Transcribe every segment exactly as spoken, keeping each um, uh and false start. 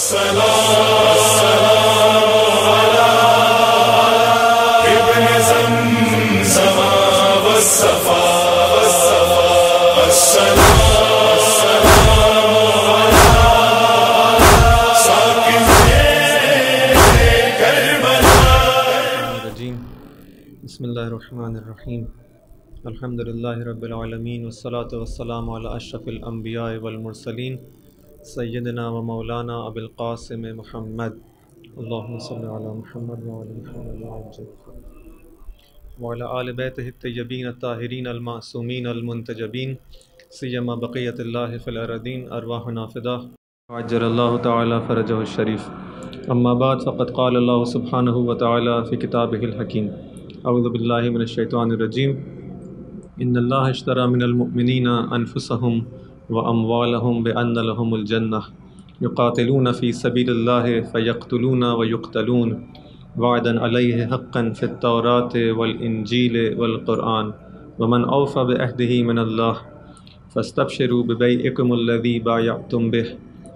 بسم اللہ الرحمن الرحیم الحمد للہ رب العالمین والصلاة والسلام علی اشرف الانبیاء والمرسلین سیدنا و مولانا ابی القاسم محمد اللہم صلی علی محمد وعلی محمد وعلی آل بیتہ الطیبین الطاہرین المعصومین المنتجبین سیما بقیت اللہ فی الارضین ارواحنا فداہ عجل اللہ تعالی فرجہ الشریف. اما بعد فقد قال اللہ سبحانہ وتعالی فی کتابہ الحکیم. اعوذ باللہ من الشیطان الرجیم. ان اللہ اشتری من المؤمنین انفسهم واموالهم بان لهم الجنہ یقاتلون فی سبیل اللہ فیقتلون ویقتلون وعدا علیہ حقا فی التوراة والانجیل والقرآن ومن اوفى بعہدہ من اللہ فاستبشروا ببیعکم الذی بایعتم بہ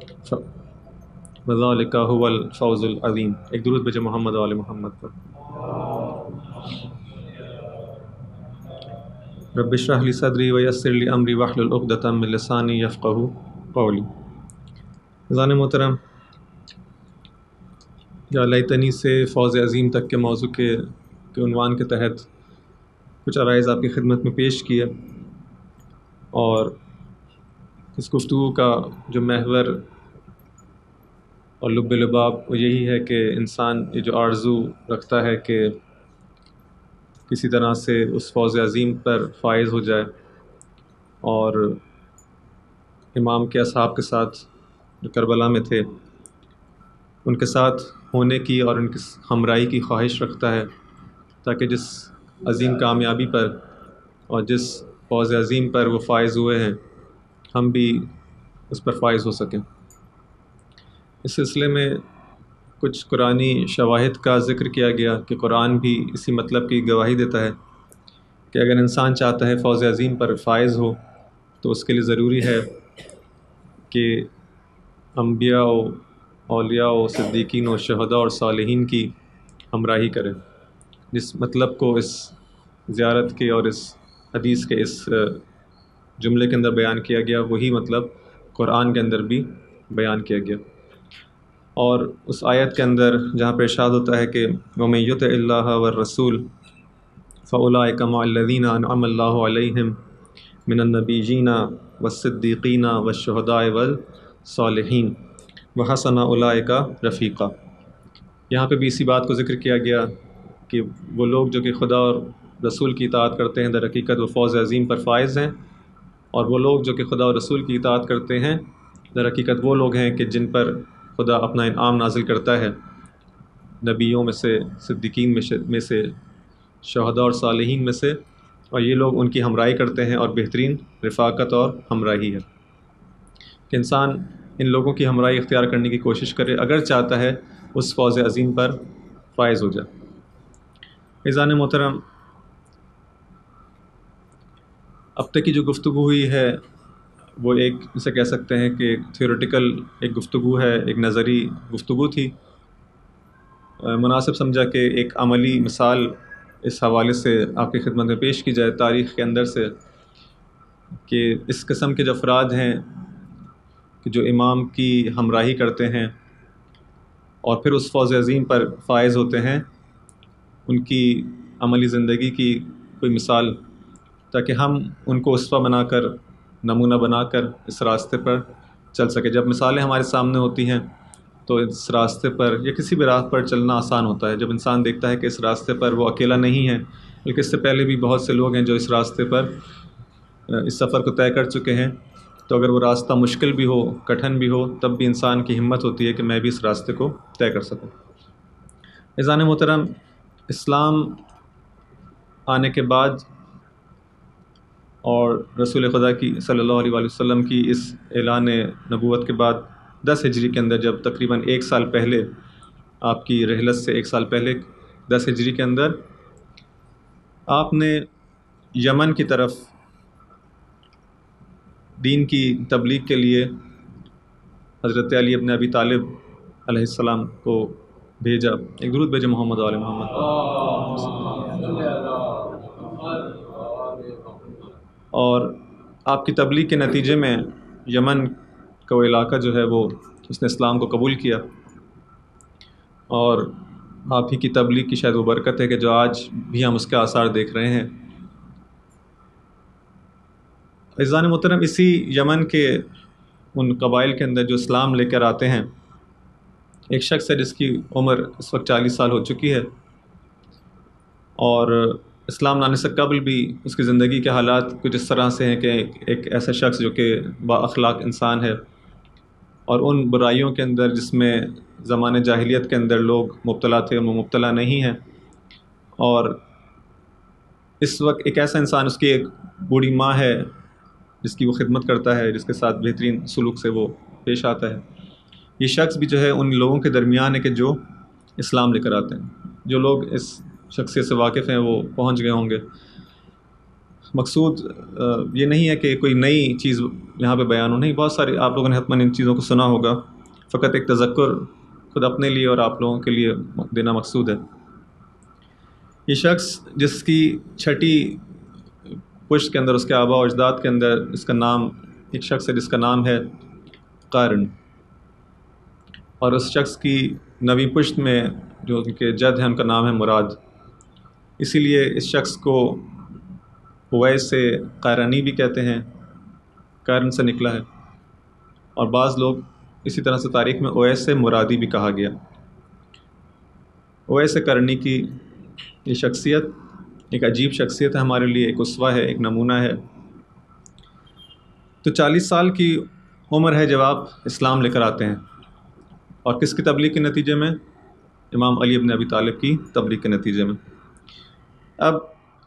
وذالک هو الفوز العظیم. ایک درود بھیجے محمد و آل محمد پر. رب اشرح لی صدری ویسر لی امری واحلل عقدۃ من لسانی یفقهوا قولی. عزیزان محترم، یا لیتنی سے فوز عظیم تک کے موضوع کے کے عنوان کے تحت کچھ عرائض آپ کی خدمت میں پیش کیا، اور اس گفتگو کا جو محور اور لب لباب وہ یہی ہے کہ انسان یہ جو آرزو رکھتا ہے کہ کسی طرح سے اس فوز عظیم پر فائز ہو جائے، اور امام کے اصحاب کے ساتھ جو کربلا میں تھے ان کے ساتھ ہونے کی اور ان کی ہمراہی کی خواہش رکھتا ہے، تاکہ جس عظیم کامیابی پر اور جس فوز عظیم پر وہ فائز ہوئے ہیں ہم بھی اس پر فائز ہو سکیں. اس سلسلے میں کچھ قرآنی شواہد کا ذکر کیا گیا کہ قرآن بھی اسی مطلب کی گواہی دیتا ہے کہ اگر انسان چاہتا ہے فوز عظیم پر فائز ہو تو اس کے لیے ضروری ہے کہ انبیاء و اولیاء و صدیقین و شہداء اور صالحین کی ہمراہی کرے. جس مطلب کو اس زیارت کے اور اس حدیث کے اس جملے کے اندر بیان کیا گیا وہی مطلب قرآن کے اندر بھی بیان کیا گیا. اور اس آیت کے اندر جہاں پہ ارشاد ہوتا ہے کہ وَمَن یُطِعِ اللَّهَ وَالرَّسُولَ فَأُولَٰئِکَ مَعَ الَّذِینَ أَنْعَمَ اللَّهُ عَلَیْہِم مِّنَ النَّبِیِّینَ وَالصِّدِّیقِینَ وَالشُّہَدَاءِ وَالصَّالِحِینَ وَحَسُنَ أُولَٰئِکَ رفیقا. یہاں پہ بھی اسی بات کو ذکر کیا گیا کہ وہ لوگ جو کہ خدا اور رسول کی اطاعت کرتے ہیں در حقیقت وہ فوز عظیم پر فائز ہیں، اور وہ لوگ جو کہ خدا اور رسول کی اطاعت کرتے ہیں در حقیقت وہ لوگ ہیں کہ جن پر خدا اپنا انعام نازل کرتا ہے، نبیوں میں سے، صدیقین میں سے، شہداء اور صالحین میں سے، اور یہ لوگ ان کی ہمراہی کرتے ہیں، اور بہترین رفاقت اور ہمراہی ہے کہ انسان ان لوگوں کی ہمراہی اختیار کرنے کی کوشش کرے اگر چاہتا ہے اس فوز عظیم پر فائز ہو جائے. عزیزان محترم، اب تک کی جو گفتگو ہوئی ہے وہ ایک اسے کہہ سکتے ہیں کہ تھیوریٹیکل ایک گفتگو ہے، ایک نظری گفتگو تھی. مناسب سمجھا کہ ایک عملی مثال اس حوالے سے آپ کی خدمت میں پیش کی جائے تاریخ کے اندر سے، کہ اس قسم کے جو افراد ہیں کہ جو امام کی ہمراہی کرتے ہیں اور پھر اس فوز عظیم پر فائز ہوتے ہیں، ان کی عملی زندگی کی کوئی مثال، تاکہ ہم ان کو اسوہ بنا کر، نمونہ بنا کر اس راستے پر چل سکے. جب مثالیں ہمارے سامنے ہوتی ہیں تو اس راستے پر یا کسی بھی راہ پر چلنا آسان ہوتا ہے. جب انسان دیکھتا ہے کہ اس راستے پر وہ اکیلا نہیں ہے بلکہ اس سے پہلے بھی بہت سے لوگ ہیں جو اس راستے پر اس سفر کو طے کر چکے ہیں، تو اگر وہ راستہ مشکل بھی ہو، کٹھن بھی ہو، تب بھی انسان کی ہمت ہوتی ہے کہ میں بھی اس راستے کو طے کر سکوں. عزیزان محترم، اسلام آنے کے بعد اور رسول خدا کی صلی اللہ علیہ وآلہ وسلم کی اس اعلان نبوت کے بعد دس ہجری کے اندر، جب تقریباً ایک سال پہلے آپ کی رحلت سے ایک سال پہلے دس ہجری کے اندر آپ نے یمن کی طرف دین کی تبلیغ کے لیے حضرت علی ابن ابی طالب علیہ السلام کو بھیجا. ایک درود بھیجے محمد علیہ محمد. اور آپ کی تبلیغ کے نتیجے میں یمن کا وہ علاقہ جو ہے وہ اس نے اسلام کو قبول کیا، اور آپ ہی کی تبلیغ کی شاید وہ برکت ہے کہ جو آج بھی ہم اس کے آثار دیکھ رہے ہیں. عزیزان محترم، اسی یمن کے ان قبائل کے اندر جو اسلام لے کر آتے ہیں، ایک شخص ہے جس کی عمر اس وقت چالیس سال ہو چکی ہے، اور اسلام لانے سے قبل بھی اس کی زندگی کے حالات کچھ اس طرح سے ہیں کہ ایک ایسا شخص جو کہ با اخلاق انسان ہے، اور ان برائیوں کے اندر جس میں زمانے جاہلیت کے اندر لوگ مبتلا تھے وہ مبتلا نہیں ہیں. اور اس وقت ایک ایسا انسان، اس کی ایک بوڑھی ماں ہے جس کی وہ خدمت کرتا ہے، جس کے ساتھ بہترین سلوک سے وہ پیش آتا ہے. یہ شخص بھی جو ہے ان لوگوں کے درمیان ہے کہ جو اسلام لے کر آتے ہیں. جو لوگ اس شخصیت سے واقف ہیں وہ پہنچ گئے ہوں گے. مقصود یہ نہیں ہے کہ کوئی نئی چیز یہاں پہ بیان ہو، نہیں، بہت ساری آپ لوگوں نے حتماً ان چیزوں کو سنا ہوگا، فقط ایک تذکر خود اپنے لیے اور آپ لوگوں کے لیے دینا مقصود ہے. یہ شخص جس کی چھٹی پشت کے اندر، اس کے آباء و اجداد کے اندر اس کا نام، ایک شخص ہے جس کا نام ہے قارن، اور اس شخص کی نویں پشت میں جو ان کے جد ہیں ان کا نام ہے مراد. اسی لیے اس شخص کو اویس سے قارنی بھی کہتے ہیں، قارن سے نکلا ہے، اور بعض لوگ اسی طرح سے تاریخ میں اویس سے مرادی بھی کہا گیا. اویس قرنی کی یہ شخصیت ایک عجیب شخصیت ہے ہمارے لیے، ایک اسوہ ہے، ایک نمونہ ہے. تو چالیس سال کی عمر ہے جب آپ اسلام لے کر آتے ہیں، اور کس کی تبلیغ کے نتیجے میں؟ امام علی ابن ابی طالب کی تبلیغ کے نتیجے میں. اب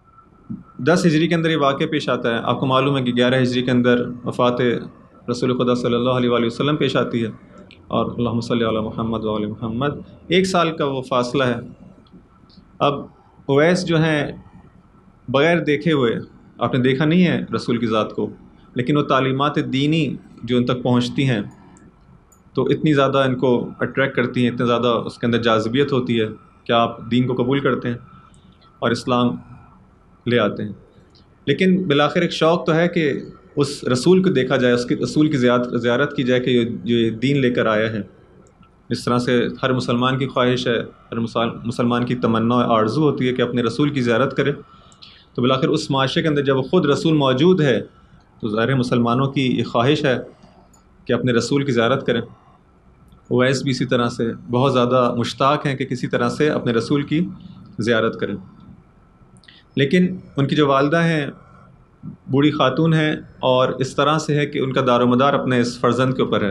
دس ہجری کے اندر یہ واقعہ پیش آتا ہے. آپ کو معلوم ہے کہ گیارہ ہجری کے اندر وفات رسول خدا صلی اللہ علیہ وآلہ وسلم پیش آتی ہے، اور اللہم صلی علی محمد و علی محمد، ایک سال کا وہ فاصلہ ہے. اب اویس جو ہیں بغیر دیکھے ہوئے، آپ نے دیکھا نہیں ہے رسول کی ذات کو، لیکن وہ تعلیمات دینی جو ان تک پہنچتی ہیں تو اتنی زیادہ ان کو اٹریکٹ کرتی ہیں، اتنے زیادہ اس کے اندر جاذبیت ہوتی ہے کہ آپ دین کو قبول کرتے ہیں اور اسلام لے آتے ہیں. لیکن بالآخر ایک شوق تو ہے کہ اس رسول کو دیکھا جائے، اس کے رسول کی زیارت کی جائے کہ یہ دین لے کر آیا ہے. جس طرح سے ہر مسلمان کی خواہش ہے، ہر مسلمان کی تمنا و آرزو ہوتی ہے کہ اپنے رسول کی زیارت کرے، تو بالآخر اس معاشرے کے اندر جب خود رسول موجود ہے تو ظاہر مسلمانوں کی یہ خواہش ہے کہ اپنے رسول کی زیارت کریں. اویس بھی اسی طرح سے بہت زیادہ مشتاق ہیں کہ کسی طرح سے اپنے رسول کی زیارت کریں. لیکن ان کی جو والدہ ہیں بوڑھی خاتون ہیں، اور اس طرح سے ہے کہ ان کا دار و مدار اپنے اس فرزند کے اوپر ہے.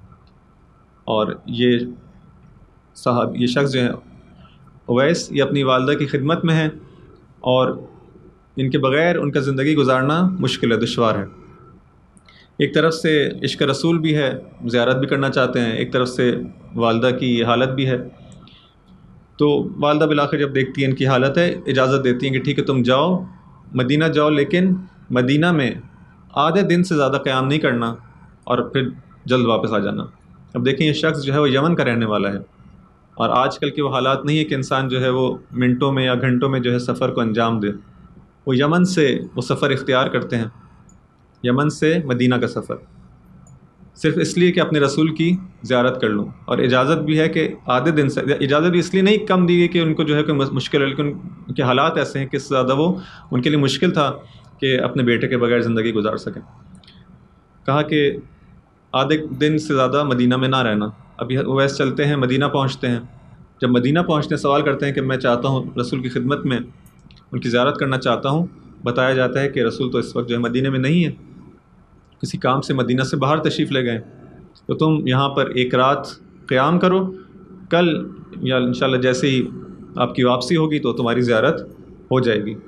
اور یہ صاحب یہ شخص جو ہے اویس، یہ اپنی والدہ کی خدمت میں ہیں، اور ان کے بغیر ان کا زندگی گزارنا مشکل ہے، دشوار ہے. ایک طرف سے عشق رسول بھی ہے، زیارت بھی کرنا چاہتے ہیں، ایک طرف سے والدہ کی یہ حالت بھی ہے. تو والدہ بالآخر جب دیکھتی ہیں ان کی حالت ہے، اجازت دیتی ہیں کہ ٹھیک ہے تم جاؤ، مدینہ جاؤ، لیکن مدینہ میں آدھے دن سے زیادہ قیام نہیں کرنا اور پھر جلد واپس آ جانا. اب دیکھیں یہ شخص جو ہے وہ یمن کا رہنے والا ہے، اور آج کل کے وہ حالات نہیں ہے کہ انسان جو ہے وہ منٹوں میں یا گھنٹوں میں جو ہے سفر کو انجام دے. وہ یمن سے وہ سفر اختیار کرتے ہیں، یمن سے مدینہ کا سفر، صرف اس لیے کہ اپنے رسول کی زیارت کر لوں. اور اجازت بھی ہے کہ آدھے دن سے، اجازت بھی اس لیے نہیں کم دی گئی کہ ان کو جو ہے کوئی مشکل ہے، لیکن ان کے حالات ایسے ہیں کہ اس سے زیادہ وہ ان کے لیے مشکل تھا کہ اپنے بیٹے کے بغیر زندگی گزار سکیں. کہا کہ آدھے دن سے زیادہ مدینہ میں نہ رہنا. ابھی اویس چلتے ہیں، مدینہ پہنچتے ہیں. جب مدینہ پہنچتے ہیں سوال کرتے ہیں کہ میں چاہتا ہوں رسول کی خدمت میں ان کی زیارت کرنا چاہتا ہوں. بتایا جاتا ہے کہ رسول تو اس وقت جو ہے مدینہ میں نہیں ہے، کسی کام سے مدینہ سے باہر تشریف لے گئے. تو تم یہاں پر ایک رات قیام کرو، کل یا انشاءاللہ جیسے ہی آپ کی واپسی ہوگی تو تمہاری زیارت ہو جائے گی.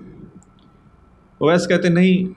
اویس کہتے نہیں،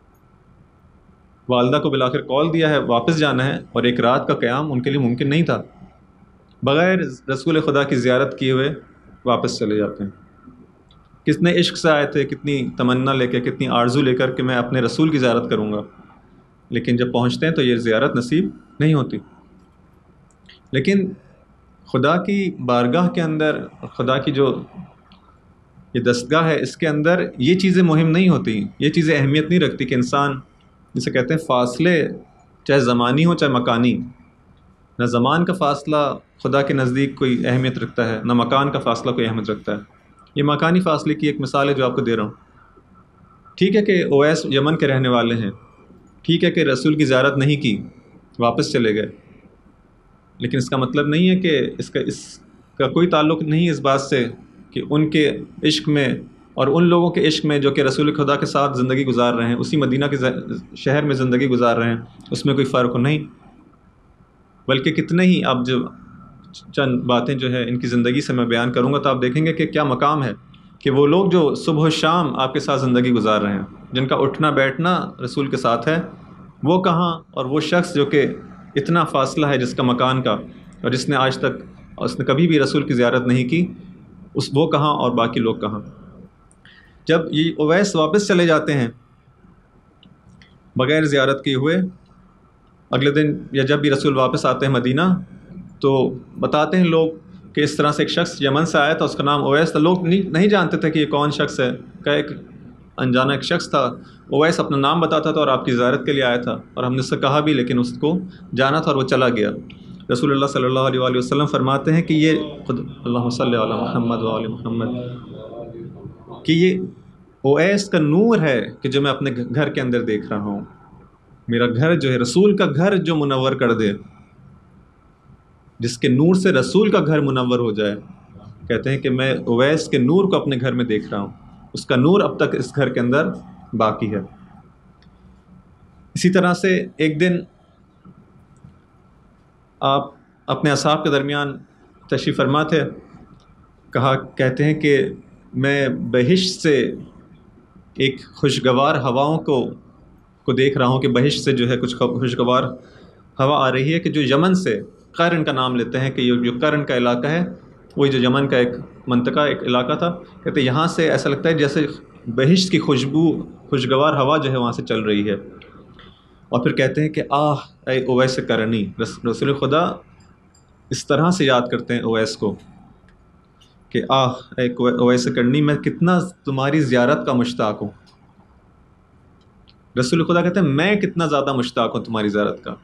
والدہ کو بالآخر کال دیا ہے، واپس جانا ہے، اور ایک رات کا قیام ان کے لیے ممکن نہیں تھا. بغیر رسول خدا کی زیارت کیے ہوئے واپس چلے جاتے ہیں. کتنے عشق سے آئے تھے، کتنی تمنا لے کے، کتنی آرزو لے کر کہ میں اپنے رسول کی زیارت کروں گا، لیکن جب پہنچتے ہیں تو یہ زیارت نصیب نہیں ہوتی. لیکن خدا کی بارگاہ کے اندر، خدا کی جو یہ دستگاہ ہے، اس کے اندر یہ چیزیں مہم نہیں ہوتی، یہ چیزیں اہمیت نہیں رکھتی کہ انسان جسے کہتے ہیں فاصلے، چاہے زمانی ہو چاہے مکانی، نہ زمان کا فاصلہ خدا کے نزدیک کوئی اہمیت رکھتا ہے، نہ مکان کا فاصلہ کوئی اہمیت رکھتا ہے۔ یہ مکانی فاصلے کی ایک مثال ہے جو آپ کو دے رہا ہوں۔ ٹھیک ہے کہ اویس یمن کے رہنے والے ہیں، ٹھیک ہے کہ رسول کی زیارت نہیں کی، واپس چلے گئے، لیکن اس کا مطلب نہیں ہے کہ اس کا اس کا کوئی تعلق نہیں ہے اس بات سے کہ ان کے عشق میں اور ان لوگوں کے عشق میں جو کہ رسول خدا کے ساتھ زندگی گزار رہے ہیں، اسی مدینہ کے شہر میں زندگی گزار رہے ہیں، اس میں کوئی فرق نہیں، بلکہ کتنے ہی اب جو چند باتیں جو ہے ان کی زندگی سے میں بیان کروں گا تو آپ دیکھیں گے کہ کیا مقام ہے کہ وہ لوگ جو صبح و شام آپ کے ساتھ زندگی گزار رہے ہیں، جن کا اٹھنا بیٹھنا رسول کے ساتھ ہے، وہ کہاں، اور وہ شخص جو کہ اتنا فاصلہ ہے جس کا مکان کا، اور جس نے آج تک اس نے کبھی بھی رسول کی زیارت نہیں کی، اس وہ کہاں اور باقی لوگ کہاں۔ جب یہ اویس واپس چلے جاتے ہیں بغیر زیارت کیے ہوئے، اگلے دن یا جب بھی رسول واپس آتے ہیں مدینہ تو بتاتے ہیں لوگ کہ اس طرح سے ایک شخص یمن سے آیا تھا، اس کا نام اویس تھا۔ لوگ نہیں جانتے تھے کہ یہ کون شخص ہے، کہ ایک انجانا ایک شخص تھا۔ اویس اپنا نام بتاتا تھا اور آپ کی زیارت کے لیے آیا تھا، اور ہم نے اس سے کہا بھی، لیکن اس کو جانا تھا اور وہ چلا گیا۔ رسول اللہ صلی اللہ علیہ وآلہ وسلم فرماتے ہیں کہ یہ خود اللہم صلی علی محمد و آل محمد، کہ یہ اویس کا نور ہے کہ جو میں اپنے گھر کے اندر دیکھ رہا ہوں، میرا گھر جو ہے رسول کا گھر جو منور کر دے، جس کے نور سے رسول کا گھر منور ہو جائے۔ کہتے ہیں کہ میں اویس کے نور کو اپنے گھر میں دیکھ رہا ہوں، اس کا نور اب تک اس گھر کے اندر باقی ہے۔ اسی طرح سے ایک دن آپ اپنے اصحاب کے درمیان تشریف فرما تھے، کہا کہتے ہیں کہ میں بہشت سے ایک خوشگوار ہواؤں کو کو دیکھ رہا ہوں، کہ بہشت سے جو ہے کچھ خوشگوار ہوا آ رہی ہے کہ جو یمن سے، قرن کا نام لیتے ہیں کہ یہ جو قرن کا علاقہ ہے، وہی جو یمن کا ایک منطقہ ایک علاقہ تھا، کہتے ہیں یہاں سے ایسا لگتا ہے جیسے بہشت کی خوشبو خوشگوار ہوا جو ہے وہاں سے چل رہی ہے۔ اور پھر کہتے ہیں کہ آہ اے اویس کرنی، رسول خدا اس طرح سے یاد کرتے ہیں اویس کو کہ آہ اے اویس کرنی، میں کتنا تمہاری زیارت کا مشتاق ہوں۔ رسول خدا کہتے ہیں میں کتنا زیادہ مشتاق ہوں تمہاری زیارت کا۔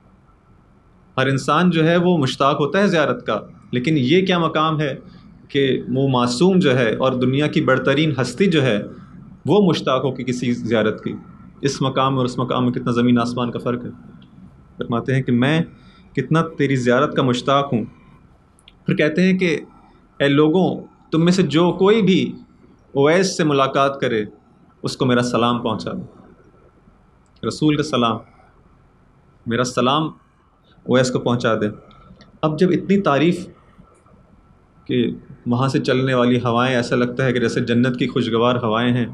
ہر انسان جو ہے وہ مشتاق ہوتا ہے زیارت کا، لیکن یہ کیا مقام ہے کہ وہ معصوم جو ہے اور دنیا کی برترین ہستی جو ہے وہ مشتاق ہو کہ کسی زیارت کی۔ اس مقام اور اس مقام میں کتنا زمین آسمان کا فرق ہے۔ فرماتے ہیں کہ میں کتنا تیری زیارت کا مشتاق ہوں۔ پھر کہتے ہیں کہ اے لوگوں، تم میں سے جو کوئی بھی اویس سے ملاقات کرے اس کو میرا سلام پہنچا دے، رسول کا سلام، میرا سلام اویس کو پہنچا دے۔ اب جب اتنی تعریف کہ وہاں سے چلنے والی ہوائیں ایسا لگتا ہے کہ جیسے جنت کی خوشگوار ہوائیں ہیں،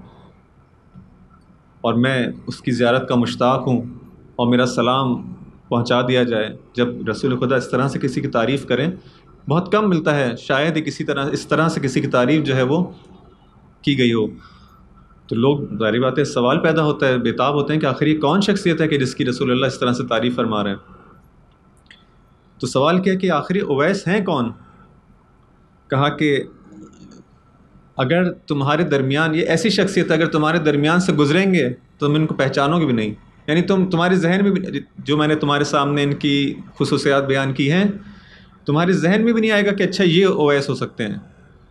اور میں اس کی زیارت کا مشتاق ہوں اور میرا سلام پہنچا دیا جائے، جب رسول خدا اس طرح سے کسی کی تعریف کریں، بہت کم ملتا ہے شاید ہی کسی طرح اس طرح سے کسی کی تعریف جو ہے وہ کی گئی ہو، تو لوگ ظاہر بات ہے سوال پیدا ہوتا ہے، بےتاب ہوتے ہیں کہ آخر یہ کون شخصیت ہے کہ جس کی رسول اللہ اس طرح سے تعریف فرما رہے ہیں۔ تو سوال کیا کہ آخری اویس ہیں کون؟ کہا کہ اگر تمہارے درمیان یہ ایسی شخصیت ہے، اگر تمہارے درمیان سے گزریں گے تو تم ان کو پہچانو گے بھی نہیں، یعنی تم تمہارے ذہن میں بھی، جو میں نے تمہارے سامنے ان کی خصوصیات بیان کی ہیں، تمہارے ذہن میں بھی نہیں آئے گا کہ اچھا یہ اویس ہو سکتے ہیں۔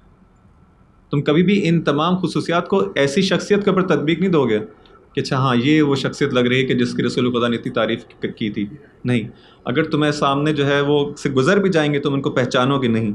تم کبھی بھی ان تمام خصوصیات کو ایسی شخصیت کے اوپر تطبیق نہیں دو گے کہ اچھا ہاں یہ وہ شخصیت لگ رہی ہے کہ جس کی رسول خدا نے اتنی تعریف کی تھی، نہیں۔ اگر تمہیں سامنے جو ہے وہ سے گزر بھی جائیں گے تم ان کو پہچانو گے نہیں۔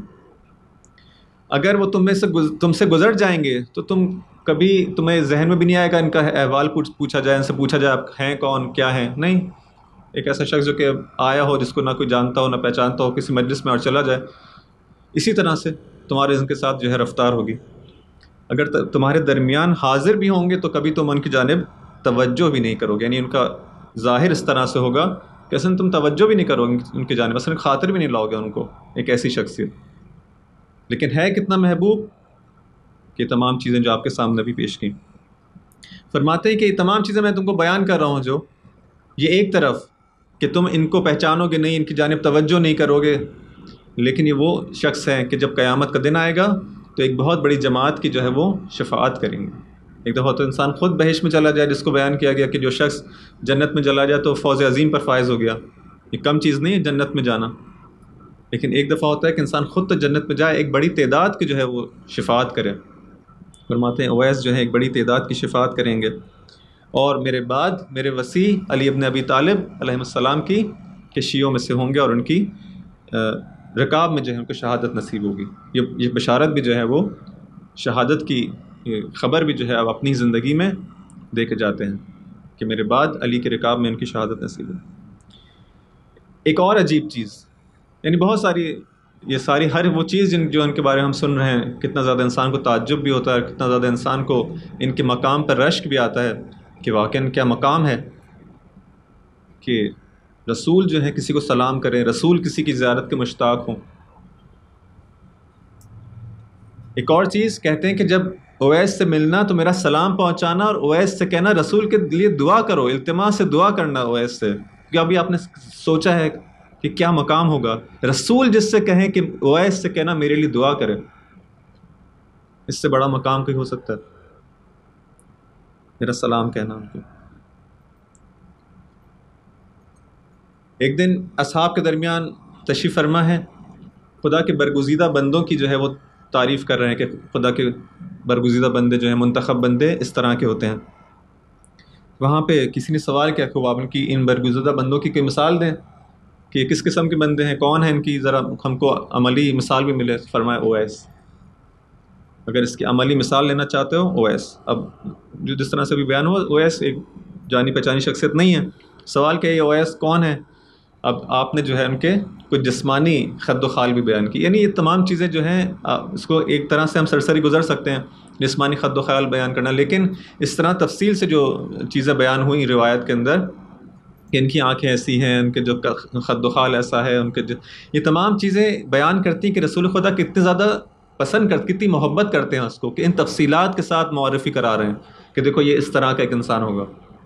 اگر وہ تم میں سے تم سے گزر جائیں گے تو تم کبھی تمہیں ذہن میں بھی نہیں آئے گا ان کا احوال پوچھا جائے، ان سے پوچھا جائے آپ ہیں کون، کیا ہیں، نہیں۔ ایک ایسا شخص جو کہ آیا ہو جس کو نہ کوئی جانتا ہو نہ پہچانتا ہو، کسی مجلس میں اور چلا جائے، اسی طرح سے تمہارے ان کے ساتھ جو ہے رفتار ہوگی۔ اگر تمہارے درمیان حاضر بھی ہوں گے تو کبھی تم ان کی جانب توجہ بھی نہیں کرو گے، یعنی ان کا ظاہر اس طرح سے ہوگا کہ اصل تم توجہ بھی نہیں کرو گے ان کی جانب، اصل خاطر بھی نہیں لاؤ گے ان کو، ایک ایسی شخصیت۔ لیکن ہے کتنا محبوب کہ تمام چیزیں جو آپ کے سامنے بھی پیش کی۔ فرماتے ہیں کہ یہ تمام چیزیں میں تم کو بیان کر رہا ہوں، جو یہ ایک طرف کہ تم ان کو پہچانو گے نہیں، ان کی جانب توجہ نہیں کرو گے، لیکن یہ وہ شخص ہیں کہ جب قیامت کا دن آئے گا تو ایک بہت بڑی جماعت کی جو ہے وہ شفاعت کریں گے۔ ایک دفعہ تو انسان خود بہشت میں چلا جائے، جس کو بیان کیا گیا کہ جو شخص جنت میں چلا جائے تو فوز عظیم پر فائز ہو گیا، یہ کم چیز نہیں ہے جنت میں جانا۔ لیکن ایک دفعہ ہوتا ہے کہ انسان خود تو جنت میں جائے، ایک بڑی تعداد کی جو ہے وہ شفاعت کرے۔ فرماتے ہیں اویس جو ہے ایک بڑی تعداد کی شفاعت کریں گے، اور میرے بعد میرے وسیع علی ابن ابی طالب علیہ السلام کی کے شیعوں میں سے ہوں گے، اور ان کی رکاب میں جو ہے ان کو شہادت نصیب ہوگی۔ یہ یہ بشارت بھی جو ہے وہ شہادت کی خبر بھی جو ہے اب اپنی زندگی میں دے کے جاتے ہیں کہ میرے بعد علی کے رکاب میں ان کی شہادت نصیب ہے۔ ایک اور عجیب چیز، یعنی بہت ساری یہ ساری ہر وہ چیز جن جو ان کے بارے میں ہم سن رہے ہیں، کتنا زیادہ انسان کو تعجب بھی ہوتا ہے، کتنا زیادہ انسان کو ان کے مقام پر رشک بھی آتا ہے کہ واقعاً کیا مقام ہے کہ رسول جو ہے کسی کو سلام کریں، رسول کسی کی زیارت کے مشتاق ہوں۔ ایک اور چیز کہتے ہیں کہ جب اویس سے ملنا تو میرا سلام پہنچانا، اور اویس سے کہنا رسول کے لیے دعا کرو، التماس سے دعا کرنا اویس سے۔ کیا ابھی آپ نے سوچا ہے کہ کیا مقام ہوگا؟ رسول جس سے کہیں کہ اویس سے کہنا میرے لیے دعا کرے، اس سے بڑا مقام کوئی ہو سکتا ہے؟ میرا سلام کہنا ان کو۔ ایک دن اصحاب کے درمیان تشریف فرما ہے، خدا کے برگزیدہ بندوں کی جو ہے وہ تعریف کر رہے ہیں کہ خدا کے برگزیدہ بندے جو ہیں، منتخب بندے اس طرح کے ہوتے ہیں۔ وہاں پہ کسی نے سوال کیا کہ آپ ان کی ان برگزیدہ بندوں کی کوئی مثال دیں کہ یہ کس قسم کے بندے ہیں، کون ہیں ان کی، ذرا ہم کو عملی مثال بھی ملے۔ فرمایا اویس، اگر اس کی عملی مثال لینا چاہتے ہو اویس۔ اب جو جس طرح سے بھی بیان ہوا، اویس ایک جانی پہچانی شخصیت نہیں ہے۔ سوال کیا یہ اویس کون ہے؟ اب آپ نے جو ہے ان کے کچھ جسمانی خد و خال بھی بیان کی، یعنی یہ تمام چیزیں جو ہیں اس کو ایک طرح سے ہم سرسری گزر سکتے ہیں جسمانی خد و خال بیان کرنا، لیکن اس طرح تفصیل سے جو چیزیں بیان ہوئیں روایت کے اندر کہ ان کی آنکھیں ایسی ہیں، ان کے جو خد و خال ایسا ہے، ان کے جو یہ تمام چیزیں بیان کرتی ہیں کہ رسول خدا کتنے زیادہ پسند کرتے، کتنی محبت کرتے ہیں اس کو، کہ ان تفصیلات کے ساتھ معرفی کرا رہے ہیں کہ دیکھو یہ اس طرح کا ایک انسان ہوگا۔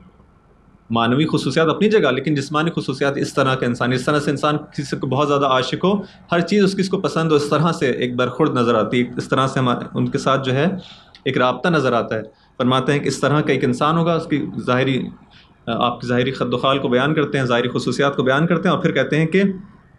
معنوی خصوصیات اپنی جگہ، لیکن جسمانی خصوصیات اس طرح کا انسان، اس طرح سے انسان کسی کو بہت زیادہ عاشق ہو، ہر چیز اس کی اس کو پسند ہو، اس طرح سے ایک برخورد نظر آتی ہے، اس طرح سے ہمارے ان کے ساتھ جو ہے ایک رابطہ نظر آتا ہے۔ فرماتے ہیں کہ اس طرح کا ایک انسان ہوگا، اس کی ظاہری آپ کی ظاہری خد و خال کو بیان کرتے ہیں، ظاہری خصوصیات کو بیان کرتے ہیں، اور پھر کہتے ہیں کہ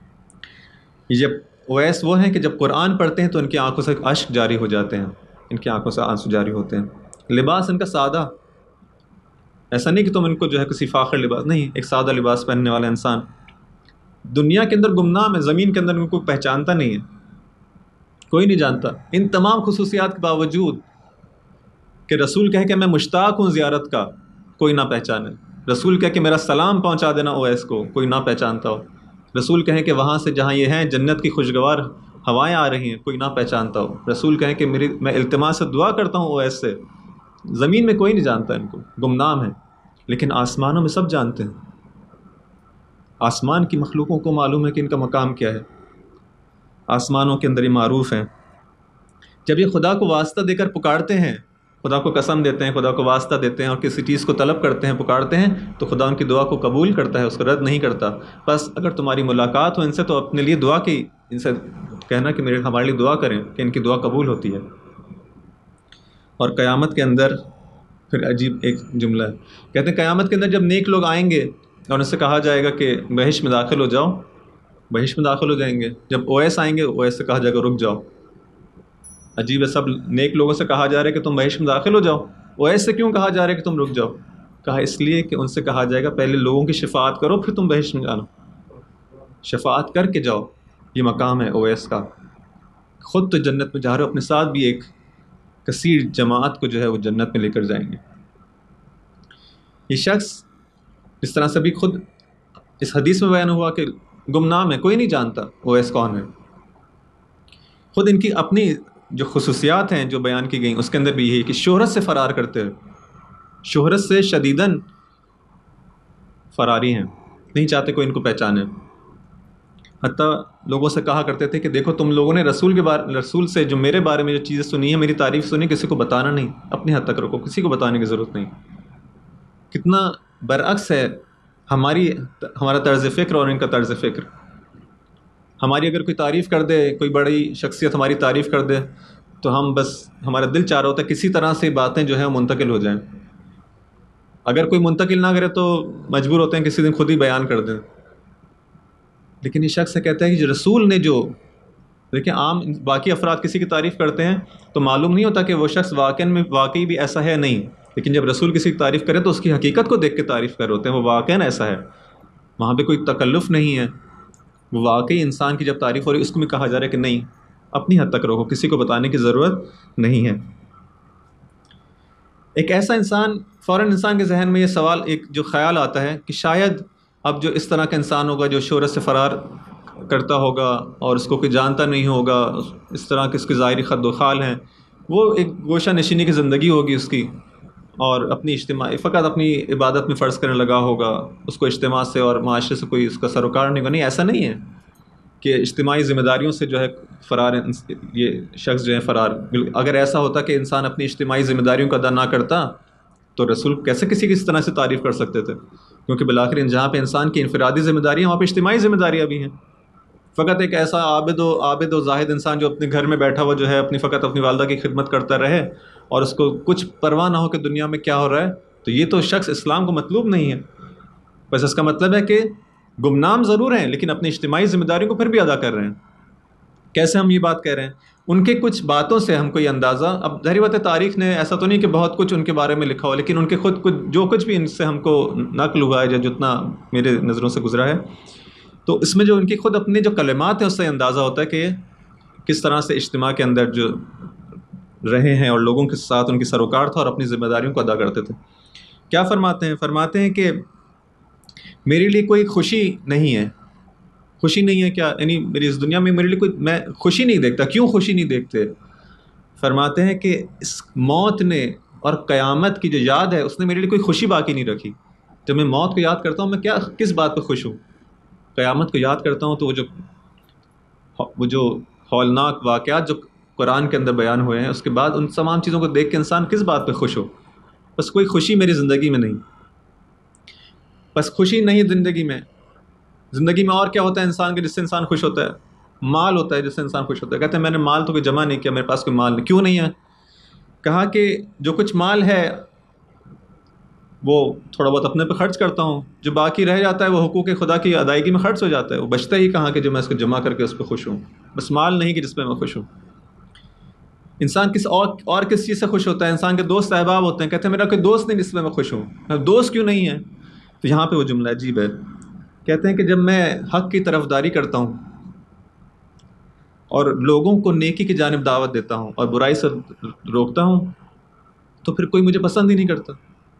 جب اویس وہ ہیں کہ جب قرآن پڑھتے ہیں تو ان کی آنکھوں سے اشک جاری ہو جاتے ہیں، ان کی آنکھوں سے آنسو جاری ہوتے ہیں۔ لباس ان کا سادہ، ایسا نہیں کہ تم ان کو جو ہے کسی فاخر لباس، نہیں، ایک سادہ لباس پہننے والا انسان، دنیا کے اندر گمنام ہے، زمین کے اندر ان کو پہچانتا نہیں ہے، کوئی نہیں جانتا۔ ان تمام خصوصیات کے باوجود کہ رسول کہے کہ میں مشتاق ہوں زیارت کا، کوئی نہ پہچانے۔ رسول کہے کہ میرا سلام پہنچا دینا اویس کو، کوئی نہ پہچانتا ہو۔ رسول کہیں کہ وہاں سے جہاں یہ ہیں جنت کی خوشگوار ہوائیں آ رہی ہیں، کوئی نہ پہچانتا ہو۔ رسول کہیں کہ میری میں التماس سے دعا کرتا ہوں اویس سے، زمین میں کوئی نہیں جانتا ان کو، گمنام ہے، لیکن آسمانوں میں سب جانتے ہیں۔ آسمان کی مخلوقوں کو معلوم ہے کہ ان کا مقام کیا ہے، آسمانوں کے اندر یہ معروف ہیں۔ جب یہ خدا کو واسطہ دے کر پکارتے ہیں، خدا کو قسم دیتے ہیں، خدا کو واسطہ دیتے ہیں اور کسی چیز کو طلب کرتے ہیں، پکارتے ہیں، تو خدا ان کی دعا کو قبول کرتا ہے، اس کو رد نہیں کرتا۔ بس اگر تمہاری ملاقات ہو ان سے تو اپنے لیے دعا کی، ان سے کہنا کہ میرے ہمارے لیے دعا کریں، کہ ان کی دعا قبول ہوتی ہے۔ اور قیامت کے اندر پھر عجیب ایک جملہ ہے، کہتے ہیں قیامت کے اندر جب نیک لوگ آئیں گے اور ان سے کہا جائے گا کہ بہشت میں داخل ہو جاؤ، بہشت میں داخل ہو جائیں گے۔ جب اویس آئیں گے، اویس سے کہا جائے گا رک جاؤ۔ عجیب ہے، سب نیک لوگوں سے کہا جا رہا ہے کہ تم بہشت میں داخل ہو جاؤ، اویس سے کیوں کہا جا رہا ہے کہ تم رک جاؤ؟ کہا اس لیے کہ ان سے کہا جائے گا پہلے لوگوں کی شفاعت کرو، پھر تم بہشت میں جانا، شفاعت کر کے جاؤ۔ یہ مقام ہے اویس کا، خود تو جنت میں جا رہے ہو، اپنے ساتھ بھی ایک کثیر جماعت کو جو ہے وہ جنت میں لے کر جائیں گے۔ یہ شخص اس طرح سے بھی خود اس حدیث میں بیان ہوا کہ گمنام ہے، کوئی نہیں جانتا اویس کون ہے۔ خود ان کی اپنی جو خصوصیات ہیں جو بیان کی گئیں اس کے اندر بھی یہی کہ شہرت سے فرار کرتے ہیں، شہرت سے شدیداً فراری ہیں، نہیں چاہتے کوئی ان کو پہچانے۔ حتیٰ لوگوں سے کہا کرتے تھے کہ دیکھو تم لوگوں نے رسول کے بارے رسول سے جو میرے بارے میں جو چیزیں سنی ہیں، میری تعریف سنی، کسی کو بتانا نہیں، اپنی حد تک رکھو، کسی کو بتانے کی ضرورت نہیں۔ کتنا برعکس ہے ہماری ہمارا طرز فکر اور ان کا طرز فکر۔ ہماری اگر کوئی تعریف کر دے، کوئی بڑی شخصیت ہماری تعریف کر دے تو ہم بس ہمارا دل چاہ رہا ہوتا ہے کسی طرح سے باتیں جو ہیں منتقل ہو جائیں. اگر کوئی منتقل نہ کرے تو مجبور ہوتے ہیں کسی دن خود ہی بیان کر دیں. لیکن یہ شخص کہتا ہے کہ جو رسول نے جو دیکھیں عام باقی افراد کسی کی تعریف کرتے ہیں تو معلوم نہیں ہوتا کہ وہ شخص واقعی میں واقعی بھی ایسا ہے نہیں، لیکن جب رسول کسی کی تعریف کرے تو اس کی حقیقت کو دیکھ کے تعریف کر رہے ہوتے ہیں، وہ واقعی ایسا ہے، وہاں پہ کوئی تکلف نہیں ہے. وہ واقعی انسان کی جب تعریف ہو رہی ہے اس کو بھی کہا جا رہا ہے کہ نہیں، اپنی حد تک رکھو، کسی کو بتانے کی ضرورت نہیں ہے. ایک ایسا انسان فوراً انسان کے ذہن میں یہ سوال ایک جو خیال آتا ہے کہ شاید اب جو اس طرح کا انسان ہوگا جو شہرت سے فرار کرتا ہوگا اور اس کو کوئی جانتا نہیں ہوگا، اس طرح کے اس کی ظاہری خد و خال ہیں، وہ ایک گوشہ نشینی کی زندگی ہوگی اس کی، اور اپنی اجتماعی فقط اپنی عبادت میں فرض کرنے لگا ہوگا، اس کو اجتماع سے اور معاشرے سے کوئی اس کا سروکار نہیں ہوگا. نہیں، ایسا نہیں ہے کہ اجتماعی ذمہ داریوں سے جو ہے فرار یہ شخص جو ہے فرار. اگر ایسا ہوتا کہ انسان اپنی اجتماعی ذمہ داریوں کو ادا نہ کرتا تو رسول کیسے کسی کی اس طرح سے تعریف کر سکتے تھے؟ کیونکہ بالآخر جہاں پہ انسان کی انفرادی ذمہ داری ہیں وہاں پہ اجتماعی ذمہ داریاں بھی ہیں. فقط ایک ایسا عابد و عابد و زاہد انسان جو اپنے گھر میں بیٹھا ہوا جو ہے اپنی فقط اپنی والدہ کی خدمت کرتا رہے اور اس کو کچھ پرواہ نہ ہو کہ دنیا میں کیا ہو رہا ہے، تو یہ تو شخص اسلام کو مطلوب نہیں ہے. بس اس کا مطلب ہے کہ گمنام ضرور ہیں لیکن اپنی اجتماعی ذمہ داریوں کو پھر بھی ادا کر رہے ہیں. کیسے ہم یہ بات کہہ رہے ہیں؟ ان کے کچھ باتوں سے ہم کو یہ اندازہ، اب ظاہر بات ہے تاریخ نے ایسا تو نہیں کہ بہت کچھ ان کے بارے میں لکھا ہو، لیکن ان کے خود کچھ جو کچھ بھی ان سے ہم کو نقل ہوا ہے یا جتنا میرے نظروں سے گزرا ہے، تو اس میں جو ان کی خود اپنے جو کلمات ہیں اس سے اندازہ ہوتا ہے کہ کس طرح سے اجتماع کے اندر جو رہے ہیں اور لوگوں کے ساتھ ان کی سروکار تھا اور اپنی ذمہ داریوں کو ادا کرتے تھے. کیا فرماتے ہیں؟ فرماتے ہیں کہ میرے لیے کوئی خوشی نہیں ہے. خوشی نہیں ہے کیا؟ یعنی میری اس دنیا میں میرے لیے کوئی، میں خوشی نہیں دیکھتا. کیوں خوشی نہیں دیکھتے؟ فرماتے ہیں کہ اس موت نے اور قیامت کی جو یاد ہے اس نے میرے لیے کوئی خوشی باقی نہیں رکھی. جب میں موت کو یاد کرتا ہوں میں کیا کس بات پہ خوش ہوں؟ قیامت کو یاد کرتا ہوں تو وہ جو وہ جو ہولناک واقعات جو قرآن کے اندر بیان ہوئے ہیں اس کے بعد ان تمام چیزوں کو دیکھ کے انسان کس بات پہ خوش ہو؟ بس کوئی خوشی میری زندگی میں نہیں. بس خوشی نہیں زندگی میں. زندگی میں اور کیا ہوتا ہے انسان کے جس سے انسان خوش ہوتا ہے؟ مال ہوتا ہے جس سے انسان خوش ہوتا ہے. کہتے ہیں میں نے مال تو کوئی جمع نہیں کیا، میرے پاس کوئی مال نہیں. کیوں نہیں ہے؟ کہا کہ جو کچھ مال ہے وہ تھوڑا بہت اپنے پہ خرچ کرتا ہوں، جو باقی رہ جاتا ہے وہ حقوق خدا کی ادائیگی میں خرچ ہو جاتا ہے. وہ بچتا ہی کہاں کہ جو میں اس کو جمع کر کے اس پہ خوش ہوں. بس مال نہیں کہ جس پہ میں خوش ہوں. انسان کس اور اور کس چیز سے خوش ہوتا ہے؟ انسان کے دوست احباب ہوتے ہیں. کہتے ہیں میرا کوئی دوست نہیں جس پہ میں خوش ہوں. دوست کیوں نہیں ہے؟ تو یہاں پہ وہ جملہ عجیب ہے. کہتے ہیں کہ جب میں حق کی طرفداری کرتا ہوں اور لوگوں کو نیکی کی جانب دعوت دیتا ہوں اور برائی سے روکتا ہوں تو پھر کوئی مجھے پسند ہی نہیں کرتا.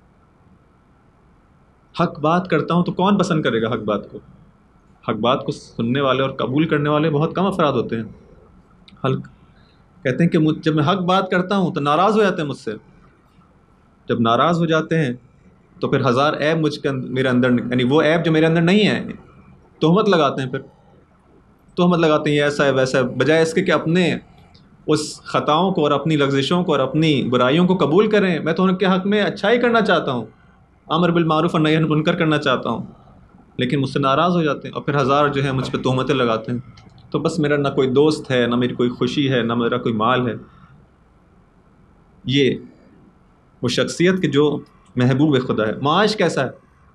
حق بات کرتا ہوں تو کون پسند کرے گا حق بات کو؟ حق بات کو سننے والے اور قبول کرنے والے بہت کم افراد ہوتے ہیں. حلق کہتے ہیں کہ جب میں حق بات کرتا ہوں تو ناراض ہو جاتے ہیں مجھ سے. جب ناراض ہو جاتے ہیں تو پھر ہزار عیب مجھ کے میرے اندر، یعنی وہ عیب جو میرے اندر نہیں ہے، تہمت لگاتے ہیں. پھر تہمت لگاتے ہیں یہ ایسا ہے ویسا ہے، بجائے اس کے کہ اپنے اس خطاؤں کو اور اپنی لغزشوں کو اور اپنی برائیوں کو قبول کریں. میں تو ان کے حق میں اچھائی کرنا چاہتا ہوں، امر بالمعروف اور نہی عن المنکر کرنا چاہتا ہوں، لیکن مجھ سے ناراض ہو جاتے ہیں اور پھر ہزار جو ہے مجھ پہ تہمتیں لگاتے ہیں. تو بس میرا نہ کوئی دوست ہے، نہ میری کوئی خوشی ہے، نہ میرا کوئی مال ہے. یہ وہ شخصیت کہ جو محبوب خدا ہے. معاش کیسا ہے؟